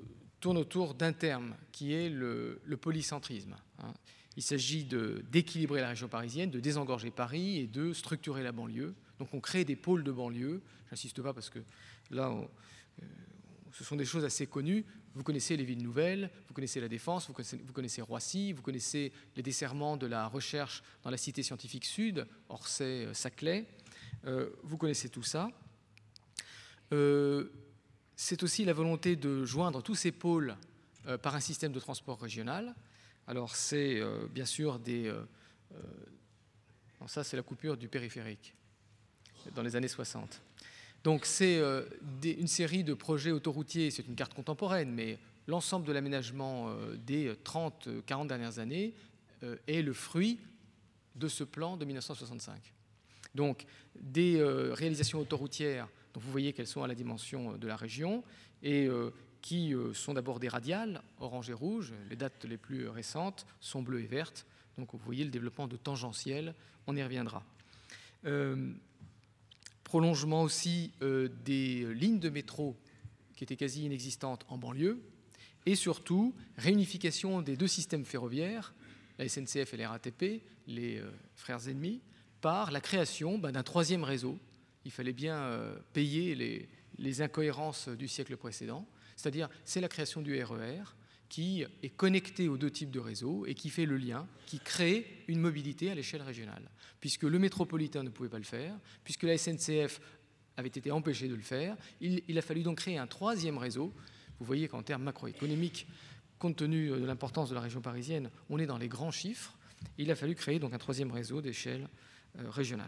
tourne autour d'un terme qui est le, le polycentrisme. Hein. Il s'agit de, d'équilibrer la région parisienne, de désengorger Paris et de structurer la banlieue. Donc on crée des pôles de banlieue. J'insiste pas parce que là, on, euh, ce sont des choses assez connues. Vous connaissez les villes nouvelles, vous connaissez la Défense, vous connaissez, vous connaissez Roissy, vous connaissez les desserrements de la recherche dans la Cité scientifique sud, Orsay, Saclay. Euh, vous connaissez tout ça. Euh, c'est aussi la volonté de joindre tous ces pôles euh, par un système de transport régional. Alors c'est euh, bien sûr des... Euh, euh, non, ça c'est la coupure du périphérique dans les années soixante. Donc c'est euh, des, une série de projets autoroutiers, c'est une carte contemporaine, mais l'ensemble de l'aménagement euh, des trente à quarante dernières années euh, est le fruit de ce plan de mille neuf cent soixante-cinq. Donc des euh, réalisations autoroutières, dont vous voyez qu'elles sont à la dimension de la région, et euh, qui euh, sont d'abord des radiales, orange et rouge, les dates les plus récentes sont bleues et vertes, donc vous voyez le développement de tangentiels, on y reviendra. Euh, Prolongement aussi euh, des lignes de métro qui étaient quasi inexistantes en banlieue, et surtout réunification des deux systèmes ferroviaires, la S N C F et la R A T P, les euh, frères ennemis, par la création ben, d'un troisième réseau. Il fallait bien euh, payer les, les incohérences du siècle précédent, c'est-à-dire c'est la création du R E R qui est connecté aux deux types de réseaux et qui fait le lien, qui crée une mobilité à l'échelle régionale. Puisque le métropolitain ne pouvait pas le faire, puisque la S N C F avait été empêchée de le faire, il, il a fallu donc créer un troisième réseau. Vous voyez qu'en termes macroéconomiques, compte tenu de l'importance de la région parisienne, on est dans les grands chiffres. Il a fallu créer donc un troisième réseau d'échelle euh, régionale.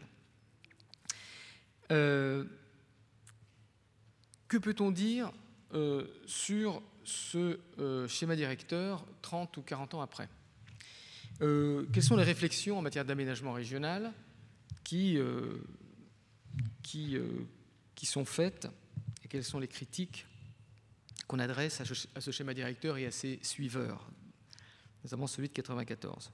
Euh, que peut-on dire euh, sur ce euh, schéma directeur trente ou quarante ans après? euh, Quelles sont les réflexions en matière d'aménagement régional qui, euh, qui, euh, qui sont faites et quelles sont les critiques qu'on adresse à ce, à ce schéma directeur et à ses suiveurs, notamment celui de quatre-vingt-quatorze?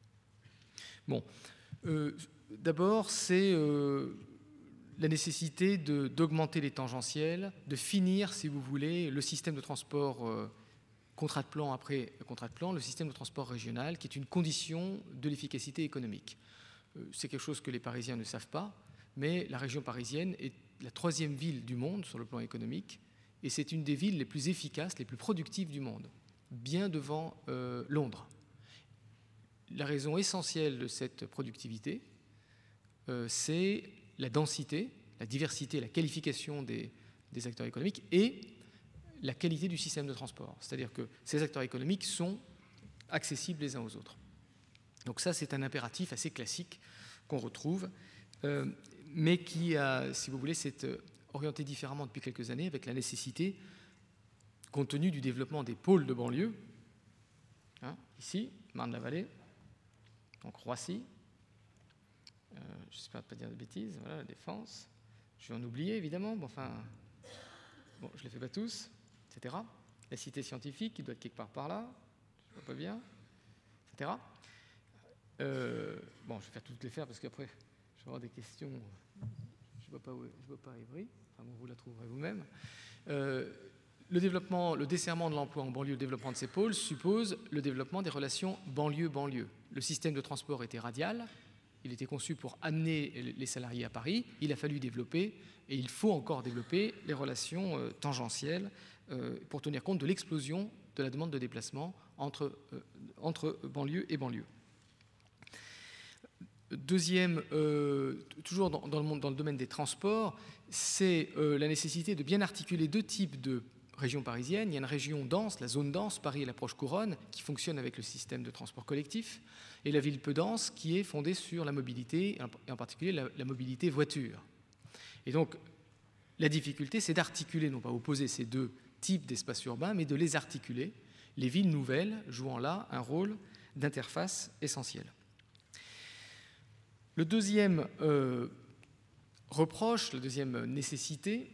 Bon, euh, d'abord, c'est euh, la nécessité de, d'augmenter les tangentiels, de finir, si vous voulez, le système de transport euh, contrat de plan après contrat de plan, le système de transport régional, qui est une condition de l'efficacité économique. Euh, c'est quelque chose que les Parisiens ne savent pas, mais la région parisienne est la troisième ville du monde sur le plan économique, et c'est une des villes les plus efficaces, les plus productives du monde, bien devant euh, Londres. La raison essentielle de cette productivité, euh, c'est la densité, la diversité, la qualification des, des acteurs économiques et la qualité du système de transport. C'est-à-dire que ces acteurs économiques sont accessibles les uns aux autres. Donc ça, c'est un impératif assez classique qu'on retrouve, euh, mais qui, a, si vous voulez, s'est orienté différemment depuis quelques années avec la nécessité, compte tenu du développement des pôles de banlieue, hein, ici, Marne-la-Vallée, donc Roissy, euh, j'espère ne pas dire de bêtises, voilà, la Défense, je vais en oublier évidemment, mais enfin, bon, je ne les fais pas tous, et cetera. La Cité scientifique qui doit être quelque part par là, je ne vois pas bien, et cetera. Euh, bon, je vais faire toutes les faire parce qu'après, je vais avoir des questions, je ne vois pas, où, je vois pas Évry, enfin bon, vous la trouverez vous-même. Euh, le développement, le desserrement de l'emploi en banlieue, le développement de ces pôles suppose le développement des relations banlieue-banlieue. Le système de transport était radial, il était conçu pour amener les salariés à Paris, il a fallu développer, et il faut encore développer les relations euh, tangentielles euh, pour tenir compte de l'explosion de la demande de déplacement entre, euh, entre banlieue et banlieue. Deuxième, euh, toujours dans, dans, le monde, dans le domaine des transports, c'est euh, la nécessité de bien articuler deux types de régions parisiennes. Il y a une région dense, la zone dense, Paris et l'approche couronne, qui fonctionne avec le système de transport collectif, et la ville peu dense, qui est fondée sur la mobilité, et en particulier la, la mobilité voiture. Et donc, la difficulté, c'est d'articuler, non pas opposer ces deux types d'espaces urbains, mais de les articuler, les villes nouvelles jouant là un rôle d'interface essentiel. Le deuxième euh, reproche, la deuxième nécessité,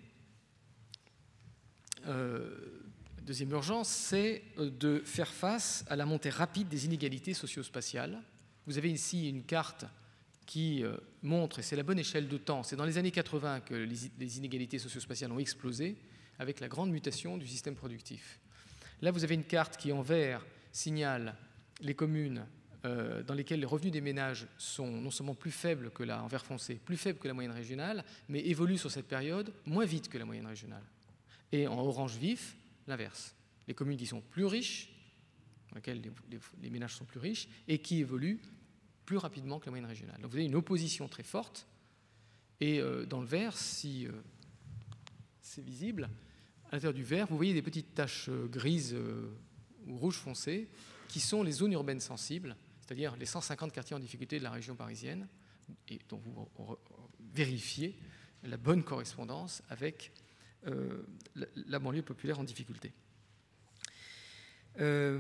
euh, la deuxième urgence, c'est de faire face à la montée rapide des inégalités socio-spatiales. Vous avez ici une carte qui euh, montre, et c'est la bonne échelle de temps, c'est dans les années quatre-vingts que les, les inégalités socio-spatiales ont explosé avec la grande mutation du système productif. Là, vous avez une carte qui, en vert, signale les communes euh, dans lesquelles les revenus des ménages sont non seulement plus faibles que la, en vert foncé, plus faibles que la moyenne régionale, mais évoluent sur cette période moins vite que la moyenne régionale. Et en orange vif, l'inverse. Les communes qui sont plus riches, dans lesquelles les, les, les ménages sont plus riches, et qui évoluent plus rapidement que la moyenne régionale. Donc vous avez une opposition très forte. Et euh, dans le vert, si euh, c'est visible, à l'intérieur du vert, vous voyez des petites taches euh, grises euh, ou rouges foncées qui sont les zones urbaines sensibles, c'est-à-dire les cent cinquante quartiers en difficulté de la région parisienne, et dont vous vérifiez la bonne correspondance avec euh, la, la banlieue populaire en difficulté. Euh,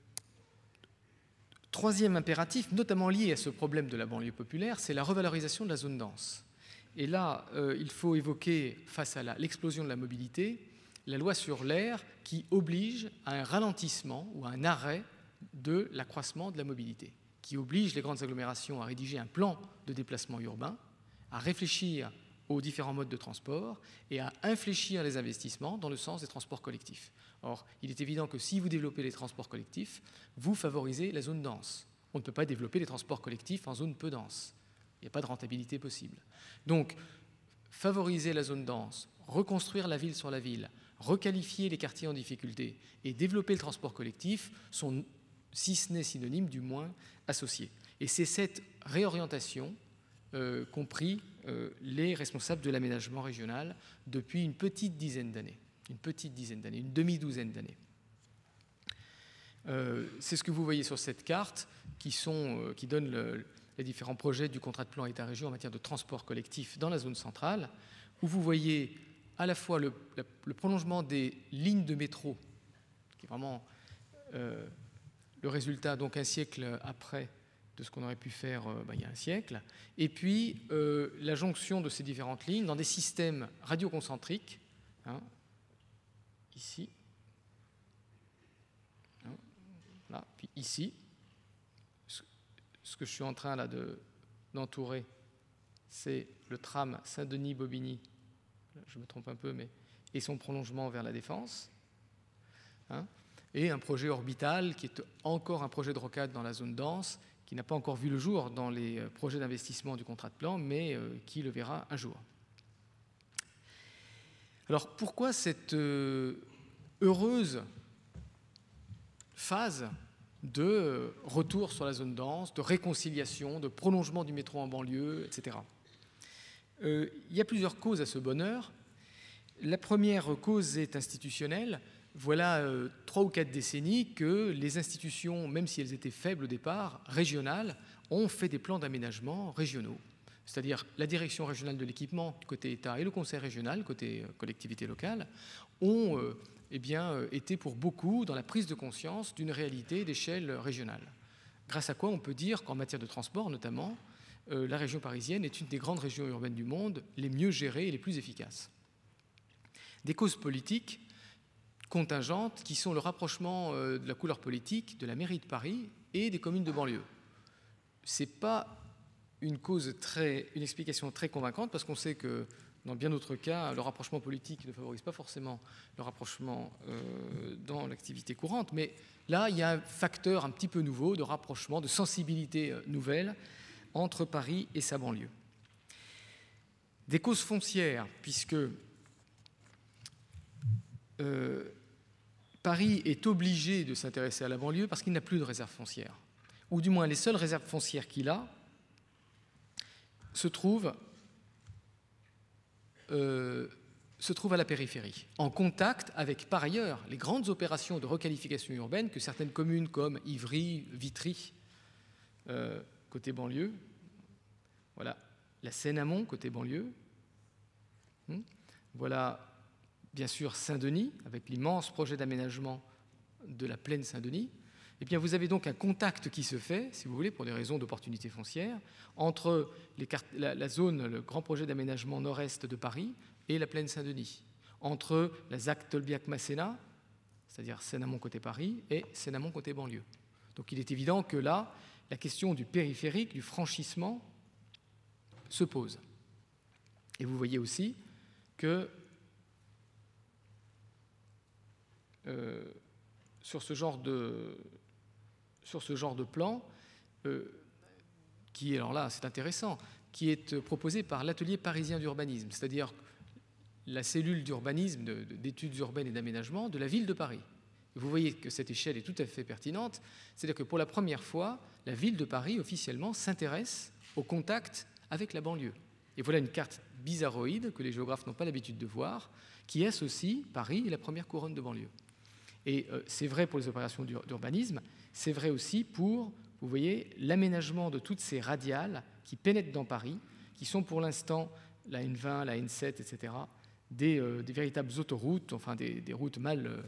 troisième impératif, notamment lié à ce problème de la banlieue populaire, c'est la revalorisation de la zone dense. Et là, euh, il faut évoquer, face à la, l'explosion de la mobilité, la loi sur l'air qui oblige à un ralentissement ou à un arrêt de l'accroissement de la mobilité, qui oblige les grandes agglomérations à rédiger un plan de déplacement urbain, à réfléchir aux différents modes de transport et à infléchir les investissements dans le sens des transports collectifs. Or, il est évident que si vous développez les transports collectifs, vous favorisez la zone dense. On ne peut pas développer les transports collectifs en zone peu dense. Il n'y a pas de rentabilité possible. Donc, favoriser la zone dense, reconstruire la ville sur la ville, requalifier les quartiers en difficulté et développer le transport collectif sont, si ce n'est synonyme, du moins associés. Et c'est cette réorientation euh, qu'ont pris euh, les responsables de l'aménagement régional depuis une petite dizaine d'années. Une petite dizaine d'années, une demi-douzaine d'années. Euh, c'est ce que vous voyez sur cette carte qui, sont, euh, qui donne le, les différents projets du contrat de plan État-région en matière de transport collectif dans la zone centrale, où vous voyez à la fois le, le, le prolongement des lignes de métro, qui est vraiment euh, le résultat, donc un siècle après de ce qu'on aurait pu faire euh, bah, il y a un siècle, et puis euh, la jonction de ces différentes lignes dans des systèmes radioconcentriques, hein, ici, hein, là, puis ici. Ce que je suis en train là de, d'entourer, c'est le tram Saint-Denis-Bobigny, je me trompe un peu, mais et son prolongement vers la Défense, hein, et un projet orbital qui est encore un projet de rocade dans la zone dense, qui n'a pas encore vu le jour dans les projets d'investissement du contrat de plan, mais euh, qui le verra un jour. Alors pourquoi cette euh, heureuse phase de retour sur la zone dense, de réconciliation, de prolongement du métro en banlieue, et cetera. Euh, il y a plusieurs causes à ce bonheur. La première cause est institutionnelle. Voilà euh, trois ou quatre décennies que les institutions, même si elles étaient faibles au départ, régionales, ont fait des plans d'aménagement régionaux. C'est-à-dire la direction régionale de l'équipement du côté État et le conseil régional, côté collectivité locale, ont euh, eh bien, été pour beaucoup dans la prise de conscience d'une réalité d'échelle régionale. Grâce à quoi on peut dire qu'en matière de transport notamment, euh, la région parisienne est une des grandes régions urbaines du monde les mieux gérées et les plus efficaces. Des causes politiques contingentes qui sont le rapprochement euh, de la couleur politique de la mairie de Paris et des communes de banlieue. Ce n'est pas une cause très, une explication très convaincante parce qu'on sait que dans bien d'autres cas, le rapprochement politique ne favorise pas forcément le rapprochement euh, dans l'activité courante, mais là, il y a un facteur un petit peu nouveau de rapprochement, de sensibilité nouvelle entre Paris et sa banlieue. Des causes foncières, puisque euh, Paris est obligé de s'intéresser à la banlieue parce qu'il n'a plus de réserve foncière, ou du moins les seules réserves foncières qu'il a se trouvent Euh, se trouve à la périphérie, en contact avec, par ailleurs, les grandes opérations de requalification urbaine que certaines communes comme Ivry, Vitry, euh, côté banlieue, voilà, la Seine-Amont, côté banlieue, hum, voilà, bien sûr, Saint-Denis, avec l'immense projet d'aménagement de la plaine Saint-Denis. Eh bien, vous avez donc un contact qui se fait, si vous voulez, pour des raisons d'opportunité foncière, entre les cartes, la, la zone, le grand projet d'aménagement nord-est de Paris et la plaine Saint-Denis, entre la Z A C Tolbiac-Masséna, c'est-à-dire Seine-Amont côté Paris, et Seine-Amont côté banlieue. Donc il est évident que là, la question du périphérique, du franchissement, se pose. Et vous voyez aussi que euh, sur ce genre de, sur ce genre de plan, euh, qui est, alors là, c'est intéressant, qui est proposé par l'Atelier parisien d'urbanisme, c'est-à-dire la cellule d'urbanisme, de, de, d'études urbaines et d'aménagement de la ville de Paris. Vous voyez que cette échelle est tout à fait pertinente, c'est-à-dire que pour la première fois, la ville de Paris, officiellement, s'intéresse au contact avec la banlieue. Et voilà une carte bizarroïde que les géographes n'ont pas l'habitude de voir, qui associe Paris et la première couronne de banlieue. Et euh, c'est vrai pour les opérations d'urbanisme, c'est vrai aussi pour, vous voyez, l'aménagement de toutes ces radiales qui pénètrent dans Paris, qui sont pour l'instant la N vingt, la N sept, et cetera, des, euh, des véritables autoroutes, enfin des, des routes mal... Euh,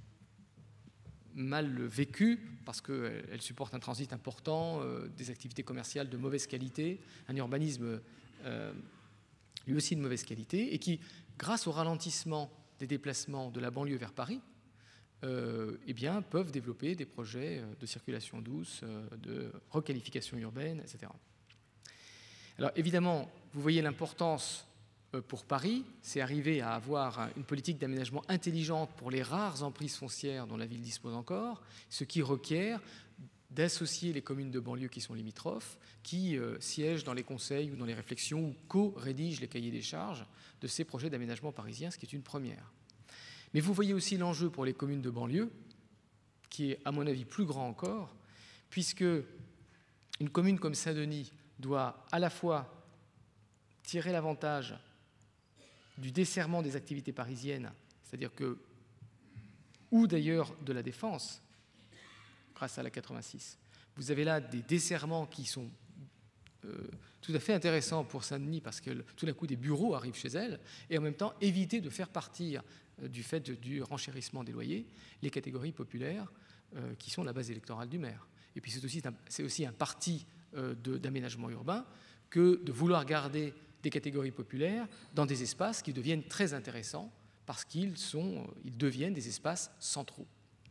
mal vécues parce qu'elles supportent un transit important, euh, des activités commerciales de mauvaise qualité, un urbanisme euh, lui aussi de mauvaise qualité, et qui, grâce au ralentissement des déplacements de la banlieue vers Paris, euh, eh bien, peuvent développer des projets de circulation douce, euh, de requalification urbaine, et cetera. Alors évidemment, vous voyez l'importance pour Paris, c'est arriver à avoir une politique d'aménagement intelligente pour les rares emprises foncières dont la ville dispose encore, ce qui requiert d'associer les communes de banlieue qui sont limitrophes, qui euh, siègent dans les conseils ou dans les réflexions ou co-rédigent les cahiers des charges de ces projets d'aménagement parisiens, ce qui est une première. Mais vous voyez aussi l'enjeu pour les communes de banlieue, qui est à mon avis plus grand encore, puisque une commune comme Saint-Denis doit à la fois tirer l'avantage du desserrement des activités parisiennes, c'est-à-dire que, ou d'ailleurs de la Défense, grâce à la quatre-vingt-six. Vous avez là des desserrements qui sont euh, tout à fait intéressants pour Saint-Denis parce que tout d'un coup des bureaux arrivent chez elle, et en même temps éviter de faire partir, euh, du fait du renchérissement des loyers, les catégories populaires euh, qui sont la base électorale du maire. Et puis c'est aussi un, c'est aussi un parti euh, de, d'aménagement urbain que de vouloir garder des catégories populaires dans des espaces qui deviennent très intéressants parce qu'ils sont, ils deviennent des espaces centraux.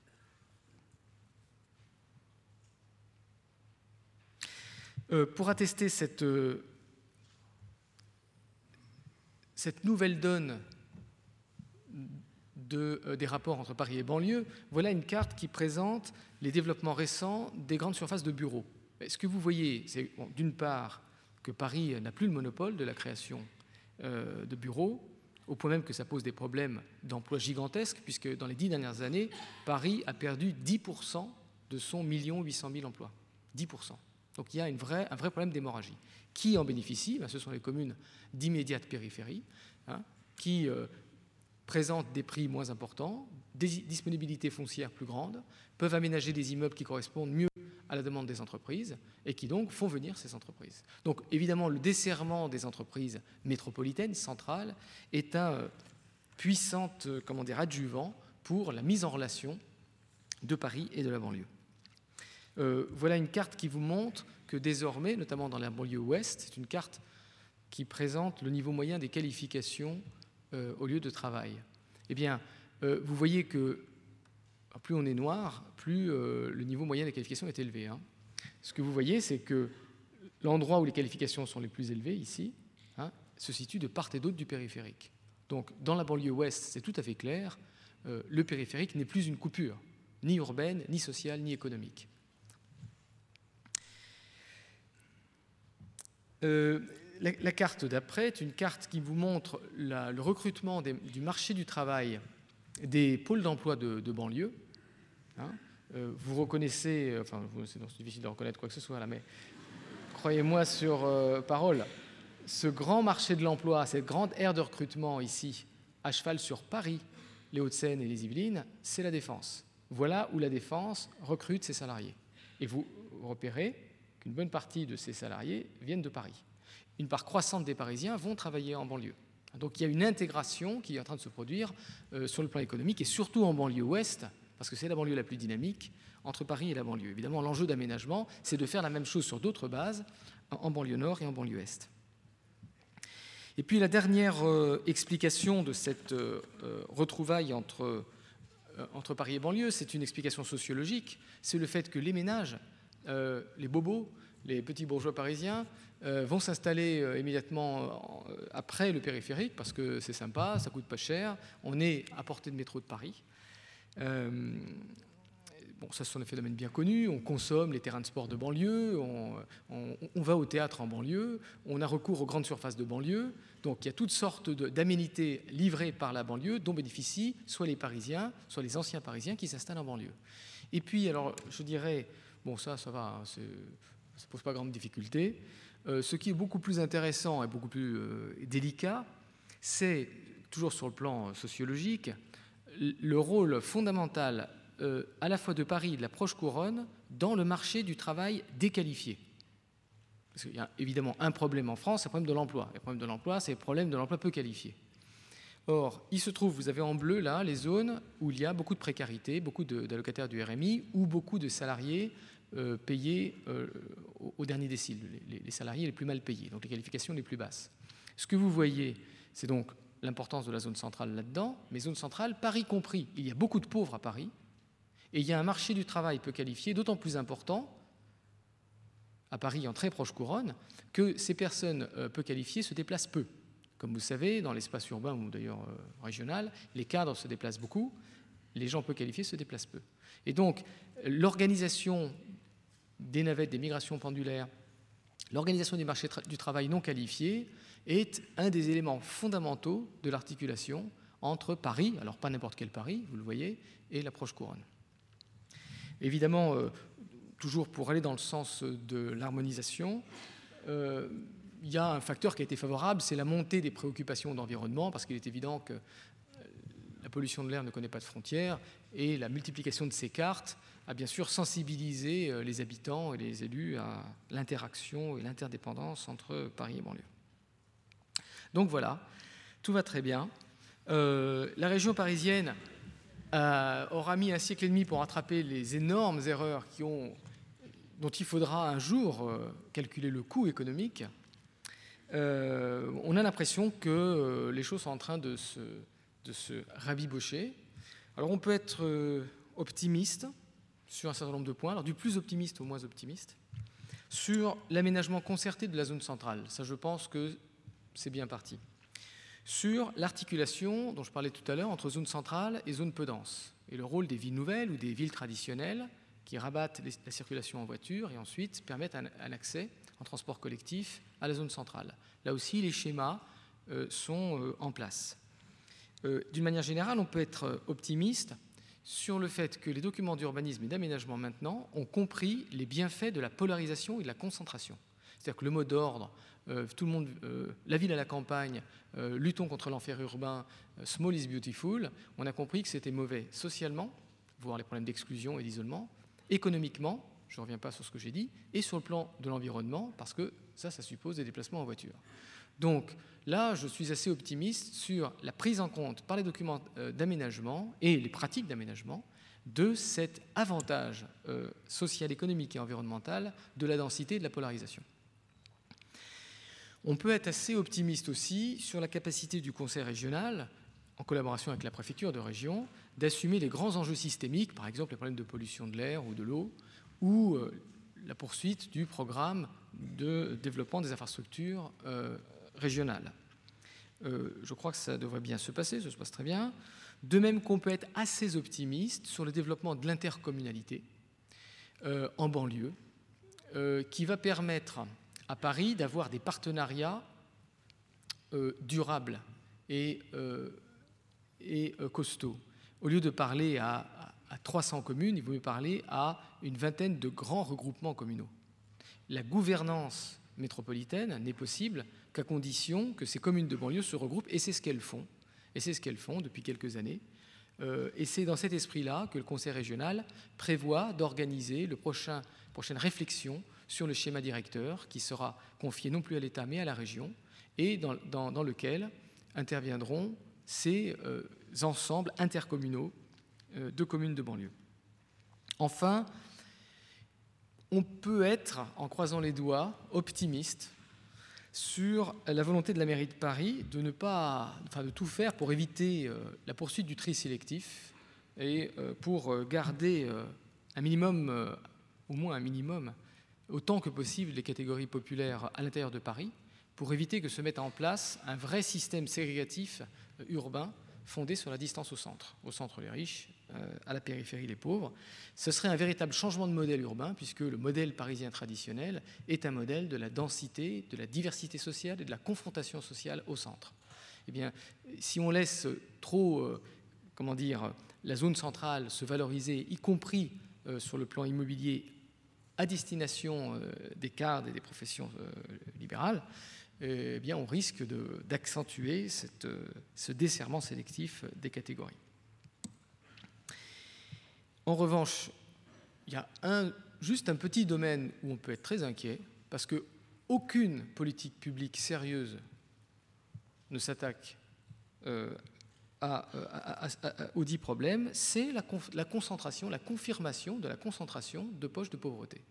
Euh, pour attester cette, euh, cette nouvelle donne de, euh, des rapports entre Paris et banlieue, voilà une carte qui présente les développements récents des grandes surfaces de bureaux. Ce que vous voyez, c'est bon, d'une part que Paris n'a plus le monopole de la création euh, de bureaux, au point même que ça pose des problèmes d'emploi gigantesques, puisque dans les dix dernières années, Paris a perdu dix pour cent de son million huit cent mille emplois. dix pour cent. Donc il y a une vraie, un vrai problème d'hémorragie. Qui en bénéficie? Ben, ce sont les communes d'immédiate périphérie, hein, qui euh, présentent des prix moins importants, des disponibilités foncières plus grandes, peuvent aménager des immeubles qui correspondent mieux à la demande des entreprises et qui donc font venir ces entreprises. Donc évidemment, le desserrement des entreprises métropolitaines, centrales, est un euh, puissant euh, comment dire, adjuvant pour la mise en relation de Paris et de la banlieue. Euh, voilà une carte qui vous montre que désormais, notamment dans la banlieue ouest, c'est une carte qui présente le niveau moyen des qualifications euh, au lieu de travail. Eh bien, euh, vous voyez que plus on est noir, plus euh, le niveau moyen des qualifications est élevé. Hein. Ce que vous voyez, c'est que l'endroit où les qualifications sont les plus élevées, ici, hein, se situe de part et d'autre du périphérique. Donc, dans la banlieue ouest, c'est tout à fait clair, euh, le périphérique n'est plus une coupure, ni urbaine, ni sociale, ni économique. Euh, la, la carte d'après est une carte qui vous montre la, le recrutement des, du marché du travail des pôles d'emploi de, de banlieue. Hein, euh, vous reconnaissez, enfin, c'est difficile de reconnaître quoi que ce soit là, mais croyez-moi sur euh, parole, ce grand marché de l'emploi, cette grande aire de recrutement ici, à cheval sur Paris, les Hauts-de-Seine et les Yvelines, c'est la Défense. Voilà où la Défense recrute ses salariés. Et vous repérez qu'une bonne partie de ces salariés viennent de Paris. Une part croissante des Parisiens vont travailler en banlieue. Donc il y a une intégration qui est en train de se produire euh, sur le plan économique et surtout en banlieue ouest, parce que c'est la banlieue la plus dynamique, entre Paris et la banlieue. Évidemment, l'enjeu d'aménagement, c'est de faire la même chose sur d'autres bases, en banlieue nord et en banlieue est. Et puis la dernière euh, explication de cette euh, retrouvaille entre, euh, entre Paris et banlieue, c'est une explication sociologique, c'est le fait que les ménages, euh, les bobos, les petits bourgeois parisiens, euh, vont s'installer euh, immédiatement euh, après le périphérique, parce que c'est sympa, ça coûte pas cher, on est à portée de métro de Paris. Euh, bon, ça, ce sont des phénomènes bien connus. On consomme les terrains de sport de banlieue, on, on, on va au théâtre en banlieue, on a recours aux grandes surfaces de banlieue. Donc, il y a toutes sortes de, d'aménités livrées par la banlieue dont bénéficient soit les Parisiens, soit les anciens Parisiens qui s'installent en banlieue. Et puis, alors, je dirais, bon, ça, ça va, hein, ça ne pose pas grande difficulté. Euh, ce qui est beaucoup plus intéressant et beaucoup plus euh, délicat, c'est, toujours sur le plan sociologique, le rôle fondamental euh, à la fois de Paris et de la proche couronne dans le marché du travail déqualifié. Parce qu'il y a évidemment un problème en France, c'est le problème de l'emploi. Le problème de l'emploi, c'est le problème de l'emploi peu qualifié. Or, il se trouve, vous avez en bleu là les zones où il y a beaucoup de précarité, beaucoup de, d'allocataires du R M I ou beaucoup de salariés euh, payés euh, au, au dernier décile, les, les salariés les plus mal payés, donc les qualifications les plus basses. Ce que vous voyez, c'est donc l'importance de la zone centrale là-dedans, mais zone centrale, Paris compris. Il y a beaucoup de pauvres à Paris, et il y a un marché du travail peu qualifié, d'autant plus important, à Paris en très proche couronne, que ces personnes peu qualifiées se déplacent peu. Comme vous savez, dans l'espace urbain ou d'ailleurs régional, les cadres se déplacent beaucoup, les gens peu qualifiés se déplacent peu. Et donc, l'organisation des navettes, des migrations pendulaires, l'organisation du marché tra- du travail non qualifié est un des éléments fondamentaux de l'articulation entre Paris, alors pas n'importe quel Paris, vous le voyez, et la proche couronne. Évidemment, euh, toujours pour aller dans le sens de l'harmonisation, euh, il y a un facteur qui a été favorable, c'est la montée des préoccupations d'environnement, parce qu'il est évident que la pollution de l'air ne connaît pas de frontières, et la multiplication de ces cartes a bien sûr sensibilisé les habitants et les élus à l'interaction et l'interdépendance entre Paris et banlieue. Donc voilà, tout va très bien. Euh, la région parisienne euh, aura mis un siècle et demi pour rattraper les énormes erreurs qui ont, dont il faudra un jour euh, calculer le coût économique. Euh, on a l'impression que euh, les choses sont en train de se, de se rabibocher. Alors on peut être euh, optimiste sur un certain nombre de points, alors du plus optimiste au moins optimiste, sur l'aménagement concerté de la zone centrale. Ça, je pense que c'est bien parti. Sur l'articulation dont je parlais tout à l'heure entre zone centrale et zone peu dense, et le rôle des villes nouvelles ou des villes traditionnelles qui rabattent les, la circulation en voiture et ensuite permettent un, un accès en transport collectif à la zone centrale. Là aussi, les schémas euh, sont euh, en place. Euh, d'une manière générale, on peut être optimiste sur le fait que les documents d'urbanisme et d'aménagement maintenant ont compris les bienfaits de la polarisation et de la concentration. C'est-à-dire que le mot d'ordre, euh, tout le monde, euh, la ville à la campagne, euh, luttons contre l'enfer urbain, euh, small is beautiful, on a compris que c'était mauvais socialement, voire les problèmes d'exclusion et d'isolement, économiquement, je ne reviens pas sur ce que j'ai dit, et sur le plan de l'environnement, parce que ça, ça suppose des déplacements en voiture. Donc là, je suis assez optimiste sur la prise en compte par les documents d'aménagement et les pratiques d'aménagement de cet avantage euh, social, économique et environnemental de la densité et de la polarisation. On peut être assez optimiste aussi sur la capacité du conseil régional, en collaboration avec la préfecture de région, d'assumer les grands enjeux systémiques, par exemple les problèmes de pollution de l'air ou de l'eau, ou euh, la poursuite du programme de développement des infrastructures euh, régionales. Euh, je crois que ça devrait bien se passer, ça se passe très bien. De même qu'on peut être assez optimiste sur le développement de l'intercommunalité euh, en banlieue, euh, qui va permettre à Paris d'avoir des partenariats euh, durables et, euh, et euh, costauds. Au lieu de parler à, à trois cents communes, il vaut mieux parler à une vingtaine de grands regroupements communaux. La gouvernance métropolitaine n'est possible qu'à condition que ces communes de banlieue se regroupent, et c'est ce qu'elles font, et c'est ce qu'elles font depuis quelques années. Euh, et c'est dans cet esprit-là que le Conseil régional prévoit d'organiser le prochain, prochaine réflexion sur le schéma directeur qui sera confié non plus à l'État mais à la région, et dans, dans, dans lequel interviendront ces euh, ensembles intercommunaux euh, de communes de banlieue. Enfin, on peut être, en croisant les doigts, optimiste sur la volonté de la mairie de Paris de ne pas, enfin de tout faire pour éviter euh, la poursuite du tri sélectif et euh, pour garder euh, un minimum, euh, au moins un minimum, autant que possible les catégories populaires à l'intérieur de Paris, pour éviter que se mette en place un vrai système ségrégatif euh, urbain fondée sur la distance au centre. Au centre, les riches, euh, à la périphérie, les pauvres. Ce serait un véritable changement de modèle urbain, puisque le modèle parisien traditionnel est un modèle de la densité, de la diversité sociale et de la confrontation sociale au centre. Eh bien, si on laisse trop, euh, comment dire, la zone centrale se valoriser, y compris euh, sur le plan immobilier, à destination euh, des cadres et des professions euh, libérales, eh bien, on risque de, d'accentuer cette, euh, ce desserrement sélectif des catégories. En revanche, il y a un, juste un petit domaine où on peut être très inquiet, parce qu'aucune politique publique sérieuse ne s'attaque euh, à, à, à, à, aux dix problèmes, c'est la, la concentration, la confirmation de la concentration de poches de pauvreté.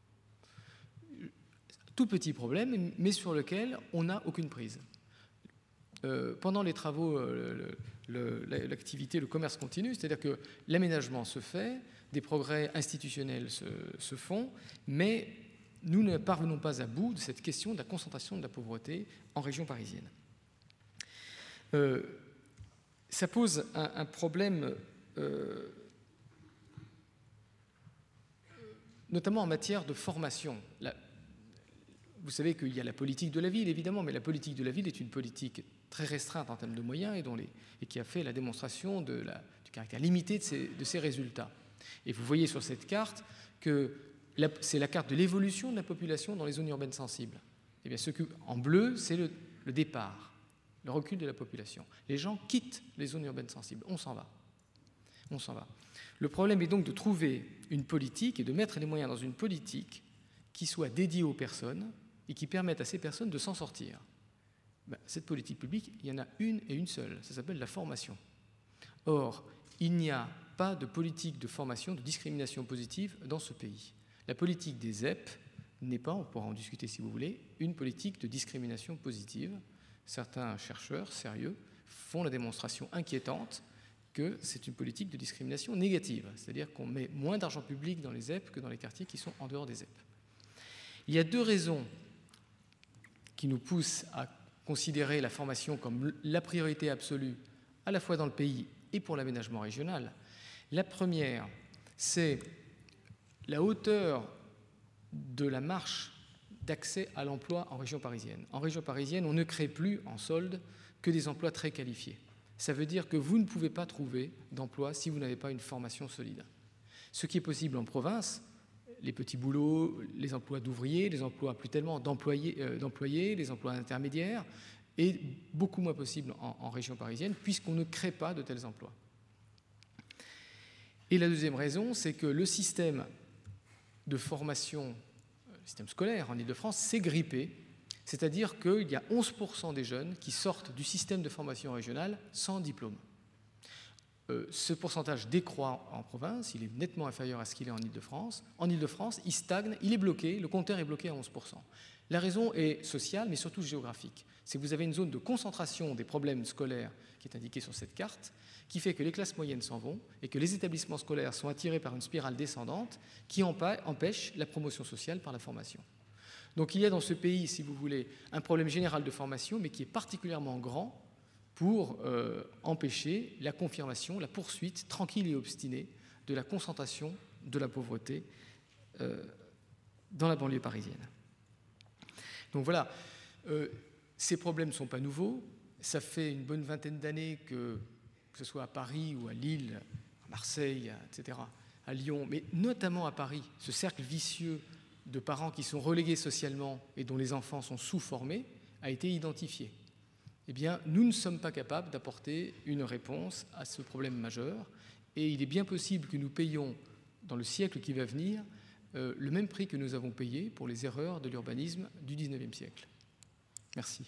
Tout petit problème, mais sur lequel on n'a aucune prise. Euh, pendant les travaux, euh, le, le, l'activité, le commerce continue, c'est-à-dire que l'aménagement se fait, des progrès institutionnels se, se font, mais nous ne parvenons pas à bout de cette question de la concentration de la pauvreté en région parisienne. Euh, ça pose un, un problème, euh, notamment en matière de formation. La, Vous savez qu'il y a la politique de la ville, évidemment, mais la politique de la ville est une politique très restreinte en termes de moyens et, dont les, et qui a fait la démonstration de la, du caractère limité de ses, de ses résultats. Et vous voyez sur cette carte que la, c'est la carte de l'évolution de la population dans les zones urbaines sensibles. Et bien, ce que, en bleu, c'est le, le départ, le recul de la population. Les gens quittent les zones urbaines sensibles. On s'en va. On s'en va. Le problème est donc de trouver une politique et de mettre les moyens dans une politique qui soit dédiée aux personnes et qui permettent à ces personnes de s'en sortir. Ben, cette politique publique, il y en a une et une seule, ça s'appelle la formation. Or, il n'y a pas de politique de formation, de discrimination positive dans ce pays. La politique des Z E P n'est pas, on pourra en discuter si vous voulez, une politique de discrimination positive. Certains chercheurs sérieux font la démonstration inquiétante que c'est une politique de discrimination négative, c'est-à-dire qu'on met moins d'argent public dans les Z E P que dans les quartiers qui sont en dehors des Z E P. Il y a deux raisons qui nous poussent à considérer la formation comme la priorité absolue, à la fois dans le pays et pour l'aménagement régional. La première, c'est la hauteur de la marche d'accès à l'emploi en région parisienne. En région parisienne, on ne crée plus en solde que des emplois très qualifiés. Ça veut dire que vous ne pouvez pas trouver d'emploi si vous n'avez pas une formation solide. Ce qui est possible en province, les petits boulots, les emplois d'ouvriers, les emplois plus tellement d'employés, euh, d'employés, les emplois intermédiaires, est beaucoup moins possible en, en région parisienne puisqu'on ne crée pas de tels emplois. Et la deuxième raison, c'est que le système de formation, le système scolaire en Île-de-France, s'est grippé, c'est-à-dire qu'il y a onze pour cent des jeunes qui sortent du système de formation régionale sans diplôme. Euh, ce pourcentage décroît en province, il est nettement inférieur à ce qu'il est en Île-de-France. En Île-de-France, il stagne, il est bloqué, le compteur est bloqué à onze pour cent. La raison est sociale, mais surtout géographique. C'est que vous avez une zone de concentration des problèmes scolaires qui est indiquée sur cette carte, qui fait que les classes moyennes s'en vont et que les établissements scolaires sont attirés par une spirale descendante qui empêche la promotion sociale par la formation. Donc il y a dans ce pays, si vous voulez, un problème général de formation, mais qui est particulièrement grand pour euh, empêcher la confirmation, la poursuite tranquille et obstinée de la concentration de la pauvreté euh, dans la banlieue parisienne. Donc voilà, euh, ces problèmes ne sont pas nouveaux. Ça fait une bonne vingtaine d'années que, que ce soit à Paris ou à Lille, à Marseille, et cetera, à Lyon, mais notamment à Paris, ce cercle vicieux de parents qui sont relégués socialement et dont les enfants sont sous-formés a été identifié. Eh bien, nous ne sommes pas capables d'apporter une réponse à ce problème majeur et il est bien possible que nous payions, dans le siècle qui va venir, euh, le même prix que nous avons payé pour les erreurs de l'urbanisme du dix-neuvième siècle. Merci.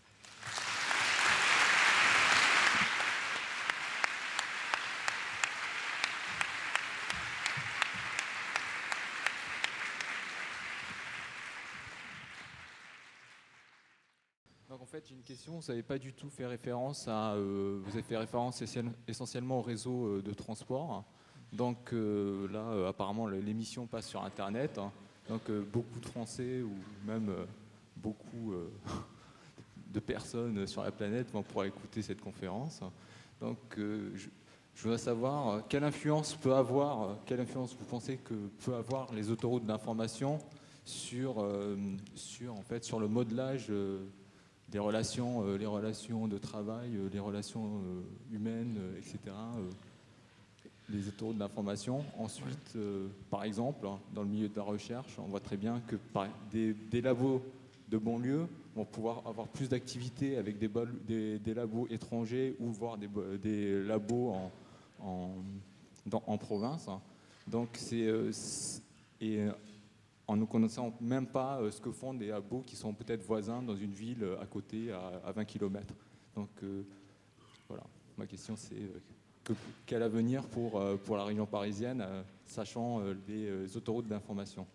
Donc en fait, j'ai une question. Vous n'avez pas du tout fait référence à. Euh, vous avez fait référence essentiellement au réseau de transport. Donc euh, là, euh, apparemment, l'émission passe sur Internet. Hein. Donc euh, beaucoup de Français ou même euh, beaucoup euh, de personnes sur la planète vont pouvoir écouter cette conférence. Donc, euh, je, je voudrais savoir euh, quelle influence peut avoir, euh, quelle influence vous pensez que peut avoir les autoroutes d'information sur, euh, sur, en fait, sur le modelage euh, des relations, euh, les relations de travail, euh, les relations euh, humaines, euh, et cetera euh, les autoroutes d'information. Ensuite, euh, par exemple, dans le milieu de la recherche, on voit très bien que par, des, des labos de banlieue vont pouvoir avoir plus d'activités avec des, des, des labos étrangers ou voire des, des labos en, en, dans, en province. Donc, c'est, et en ne connaissant même pas ce que font des labos qui sont peut-être voisins dans une ville à côté, à, à vingt kilomètres. Donc, euh, voilà, ma question c'est... Que, quel avenir pour, pour la région parisienne, euh, sachant euh, les, les autoroutes d'information?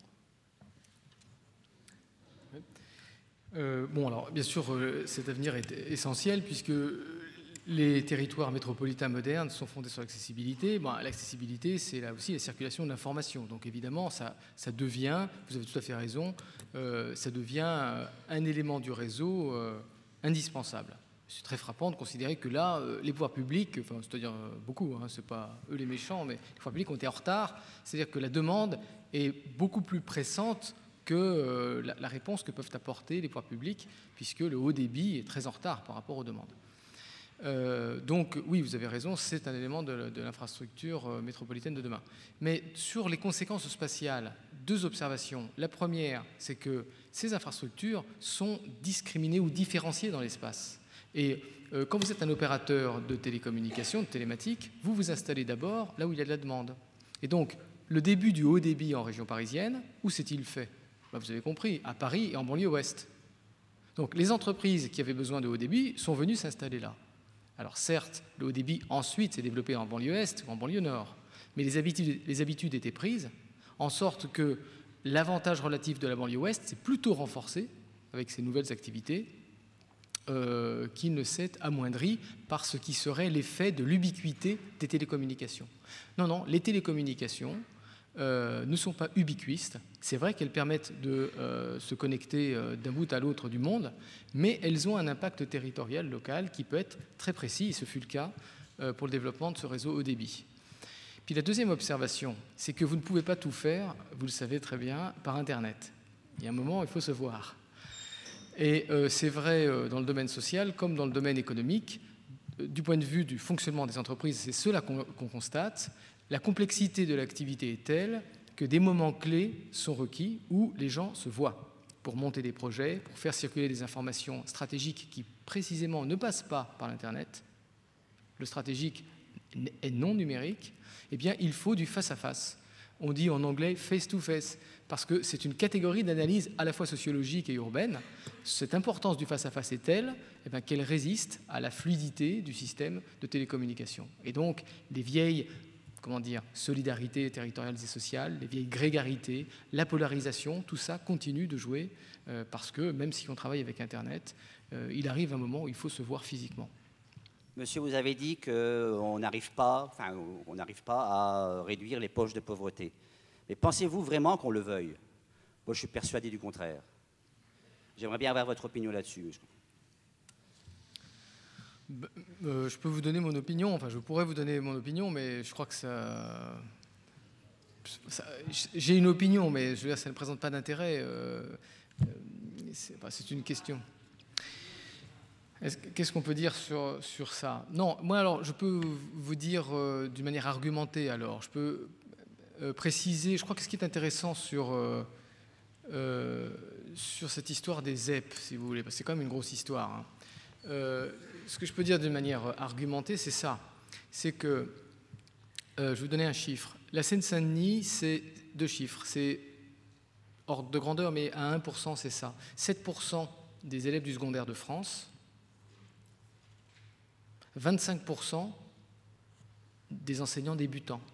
euh, Bon, alors, bien sûr, euh, cet avenir est essentiel puisque les territoires métropolitains modernes sont fondés sur l'accessibilité. Bon, l'accessibilité, c'est là aussi la circulation de l'information. Donc, évidemment, ça, ça devient, vous avez tout à fait raison, euh, ça devient un élément du réseau euh, indispensable. C'est très frappant de considérer que là, euh, les pouvoirs publics, enfin, c'est-à-dire euh, beaucoup, hein, c'est pas eux les méchants, mais les pouvoirs publics ont été en retard. C'est-à-dire que la demande est beaucoup plus pressante que euh, la, la réponse que peuvent apporter les pouvoirs publics, puisque le haut débit est très en retard par rapport aux demandes. Euh, donc, oui, vous avez raison, c'est un élément de, de l'infrastructure euh, métropolitaine de demain. Mais sur les conséquences spatiales, deux observations. La première, c'est que ces infrastructures sont discriminées ou différenciées dans l'espace. Et euh, quand vous êtes un opérateur de télécommunications, de télématique, vous vous installez d'abord là où il y a de la demande. Et donc, le début du haut débit en région parisienne, où s'est-il fait? Ben, vous avez compris, à Paris et en banlieue ouest. Donc, les entreprises qui avaient besoin de haut débit sont venues s'installer là. Alors, certes, le haut débit ensuite s'est développé en banlieue est ou en banlieue nord, mais les habitudes, les habitudes étaient prises, en sorte que l'avantage relatif de la banlieue ouest s'est plutôt renforcé avec ces nouvelles activités, Euh, qui ne s'est amoindri par ce qui serait l'effet de l'ubiquité des télécommunications. Non, non, les télécommunications euh, ne sont pas ubiquistes. C'est vrai qu'elles permettent de euh, se connecter euh, d'un bout à l'autre du monde, mais elles ont un impact territorial local qui peut être très précis, et ce fut le cas euh, pour le développement de ce réseau haut débit. Puis la deuxième observation, c'est que vous ne pouvez pas tout faire, vous le savez très bien, par Internet. Il y a un moment, il faut se voir. Et euh, c'est vrai euh, dans le domaine social comme dans le domaine économique. Euh, du point de vue du fonctionnement des entreprises, c'est cela qu'on, qu'on constate. La complexité de l'activité est telle que des moments clés sont requis où les gens se voient pour monter des projets, pour faire circuler des informations stratégiques qui précisément ne passent pas par l'Internet. Le stratégique est non numérique. Eh bien, il faut du face-à-face. On dit en anglais « face-to-face », parce que c'est une catégorie d'analyse à la fois sociologique et urbaine. Cette importance du face-à-face est telle eh bien, qu'elle résiste à la fluidité du système de télécommunication. Et donc, les vieilles comment dire, solidarités territoriales et sociales, les vieilles grégarités, la polarisation, tout ça continue de jouer euh, parce que même si on travaille avec Internet, euh, il arrive un moment où il faut se voir physiquement. Monsieur, vous avez dit qu'on n'arrive pas, enfin, on n'arrive pas à réduire les poches de pauvreté. Mais pensez-vous vraiment qu'on le veuille? Moi, je suis persuadé du contraire. J'aimerais bien avoir votre opinion là-dessus. Euh, je peux vous donner mon opinion, enfin, je pourrais vous donner mon opinion, mais je crois que ça... ça j'ai une opinion, mais je veux dire, ça ne présente pas d'intérêt. Euh, c'est, bah, c'est une question. Qu'est-ce qu'on peut dire sur, sur ça? Non, moi alors je peux vous dire euh, d'une manière argumentée alors. Je peux euh, préciser, je crois que ce qui est intéressant sur, euh, euh, sur cette histoire des Z E P, si vous voulez, parce que c'est quand même une grosse histoire. Hein. Euh, ce que je peux dire d'une manière argumentée, c'est ça. C'est que, euh, je vais vous donner un chiffre. La Seine-Saint-Denis, c'est deux chiffres. C'est ordre de grandeur, mais à un pour cent, c'est ça. sept pour cent des élèves du secondaire de France, vingt-cinq pour cent des enseignants débutants.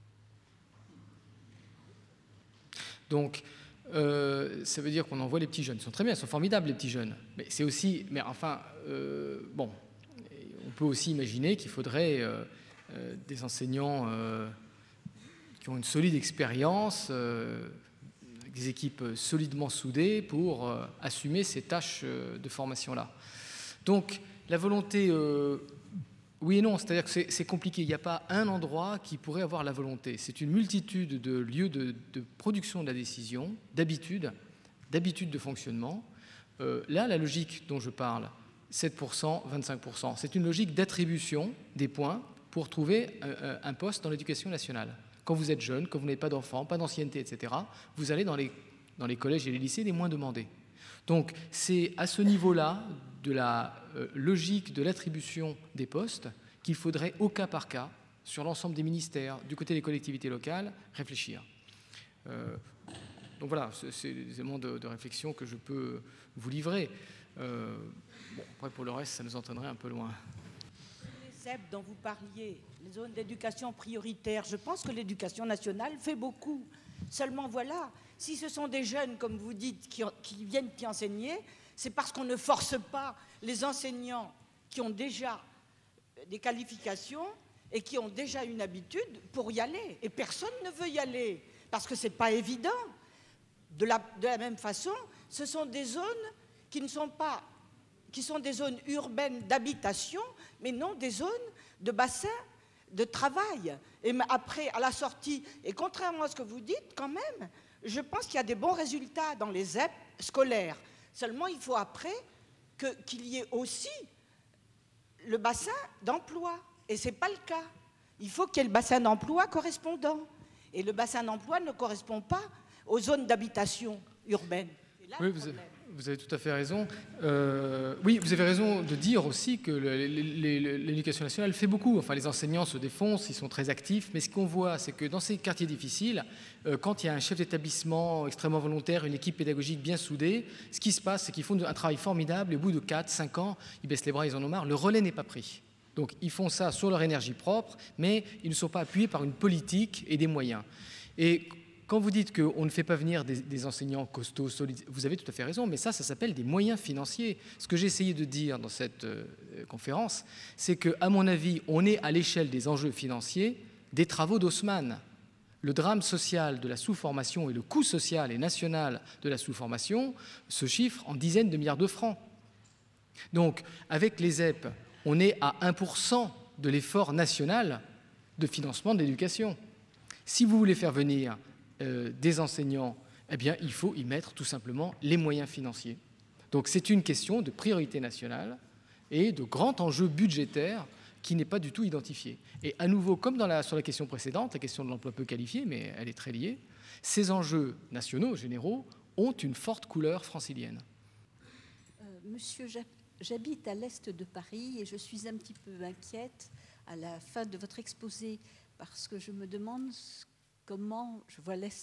Donc, euh, ça veut dire qu'on envoie les petits jeunes. Ils sont très bien, ils sont formidables, les petits jeunes. Mais c'est aussi, mais enfin, euh, bon, on peut aussi imaginer qu'il faudrait euh, euh, des enseignants euh, qui ont une solide expérience, euh, des équipes solidement soudées pour euh, assumer ces tâches euh, de formation-là. Donc, la volonté... Euh, Oui et non, c'est-à-dire que c'est, c'est compliqué. Il n'y a pas un endroit qui pourrait avoir la volonté. C'est une multitude de lieux de, de production de la décision, d'habitudes, d'habitudes de fonctionnement. Euh, là, la logique dont je parle, sept pour cent, vingt-cinq pour cent, c'est une logique d'attribution des points pour trouver un, un poste dans l'éducation nationale. Quand vous êtes jeune, quand vous n'avez pas d'enfants, pas d'ancienneté, et cetera, vous allez dans les, dans les collèges et les lycées les moins demandés. Donc, c'est à ce niveau-là de la euh, logique de l'attribution des postes qu'il faudrait, au cas par cas, sur l'ensemble des ministères, du côté des collectivités locales, réfléchir. Euh, donc voilà, c'est, c'est des éléments de, de réflexion que je peux vous livrer. Euh, bon, après, pour le reste, ça nous entraînerait un peu loin. Les Z E P dont vous parliez, les zones d'éducation prioritaire, je pense que l'éducation nationale fait beaucoup. Seulement voilà, si ce sont des jeunes, comme vous dites, qui, qui viennent y enseigner, c'est parce qu'on ne force pas les enseignants qui ont déjà des qualifications et qui ont déjà une habitude pour y aller. Et personne ne veut y aller, parce que ce n'est pas évident. De la, de la même façon, ce sont des zones qui ne sont pas, qui sont des zones urbaines d'habitation, mais non des zones de bassin de travail. Et après, à la sortie, et contrairement à ce que vous dites, quand même, je pense qu'il y a des bons résultats dans les Z E P scolaires. Seulement, il faut après que, qu'il y ait aussi le bassin d'emploi. Et ce n'est pas le cas. Il faut qu'il y ait le bassin d'emploi correspondant. Et le bassin d'emploi ne correspond pas aux zones d'habitation urbaine. Oui, vous avez, vous avez tout à fait raison. Euh, oui, vous avez raison de dire aussi que le, le, le, l'éducation nationale fait beaucoup. Enfin, les enseignants se défoncent, ils sont très actifs. Mais ce qu'on voit, c'est que dans ces quartiers difficiles, euh, quand il y a un chef d'établissement extrêmement volontaire, une équipe pédagogique bien soudée, ce qui se passe, c'est qu'ils font un travail formidable. Et au bout de quatre, cinq ans, ils baissent les bras, ils en ont marre. Le relais n'est pas pris. Donc, ils font ça sur leur énergie propre, mais ils ne sont pas appuyés par une politique et des moyens. Et quand vous dites qu'on ne fait pas venir des, des enseignants costauds, solides, vous avez tout à fait raison, mais ça, ça s'appelle des moyens financiers. Ce que j'ai essayé de dire dans cette euh, conférence, c'est qu'à mon avis, on est à l'échelle des enjeux financiers des travaux d'Haussmann. Le drame social de la sous-formation et le coût social et national de la sous-formation se chiffrent en dizaines de milliards de francs. Donc, avec les Z E P, on est à un pour cent de l'effort national de financement de l'éducation. Si vous voulez faire venir Euh, des enseignants, eh bien, il faut y mettre tout simplement les moyens financiers. Donc c'est une question de priorité nationale et de grand enjeu budgétaire qui n'est pas du tout identifié. Et à nouveau, comme dans la, sur la question précédente, la question de l'emploi peu qualifié, mais elle est très liée, ces enjeux nationaux, généraux, ont une forte couleur francilienne. Euh, monsieur, j'habite à l'est de Paris et je suis un petit peu inquiète à la fin de votre exposé parce que je me demande comment je vois le,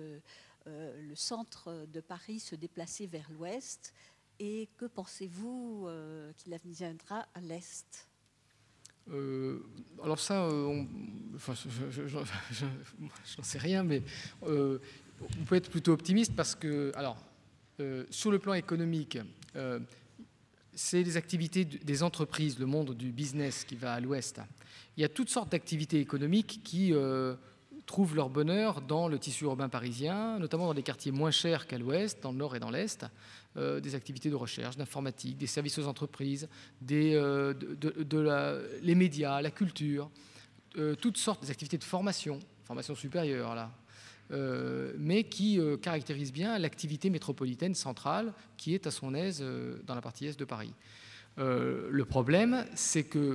euh, le centre de Paris se déplacer vers l'ouest et que pensez-vous euh, qu'il adviendra à l'est ? euh, Alors ça, euh, on, enfin, je, je, je, je, je n'en sais rien, mais euh, on peut être plutôt optimiste parce que, alors, euh, sur le plan économique, euh, c'est les activités des entreprises, le monde du business qui va à l'ouest. Il y a toutes sortes d'activités économiques qui euh, trouvent leur bonheur dans le tissu urbain parisien, notamment dans les quartiers moins chers qu'à l'ouest, dans le nord et dans l'est, euh, des activités de recherche, d'informatique, des services aux entreprises, des, euh, de, de, de la, les médias, la culture, euh, toutes sortes d'activités de formation, formation supérieure là, euh, mais qui euh, caractérisent bien l'activité métropolitaine centrale qui est à son aise euh, dans la partie est de Paris. Euh, le problème, c'est que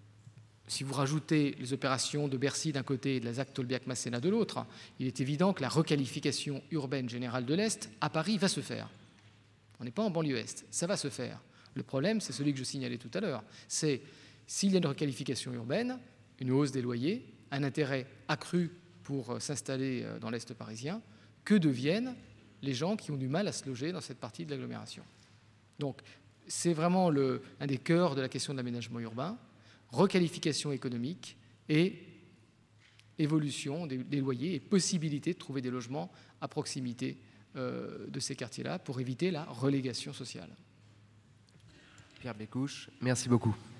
si vous rajoutez les opérations de Bercy d'un côté et de la Z A C Tolbiac-Masséna de l'autre, il est évident que la requalification urbaine générale de l'Est à Paris va se faire. On n'est pas en banlieue Est, ça va se faire. Le problème, c'est celui que je signalais tout à l'heure, c'est s'il y a une requalification urbaine, une hausse des loyers, un intérêt accru pour s'installer dans l'Est parisien, que deviennent les gens qui ont du mal à se loger dans cette partie de l'agglomération. Donc, c'est vraiment le, un des cœurs de la question de l'aménagement urbain, requalification économique et évolution des, des loyers et possibilité de trouver des logements à proximité euh, de ces quartiers-là pour éviter la relégation sociale. Pierre Bécouche, merci beaucoup.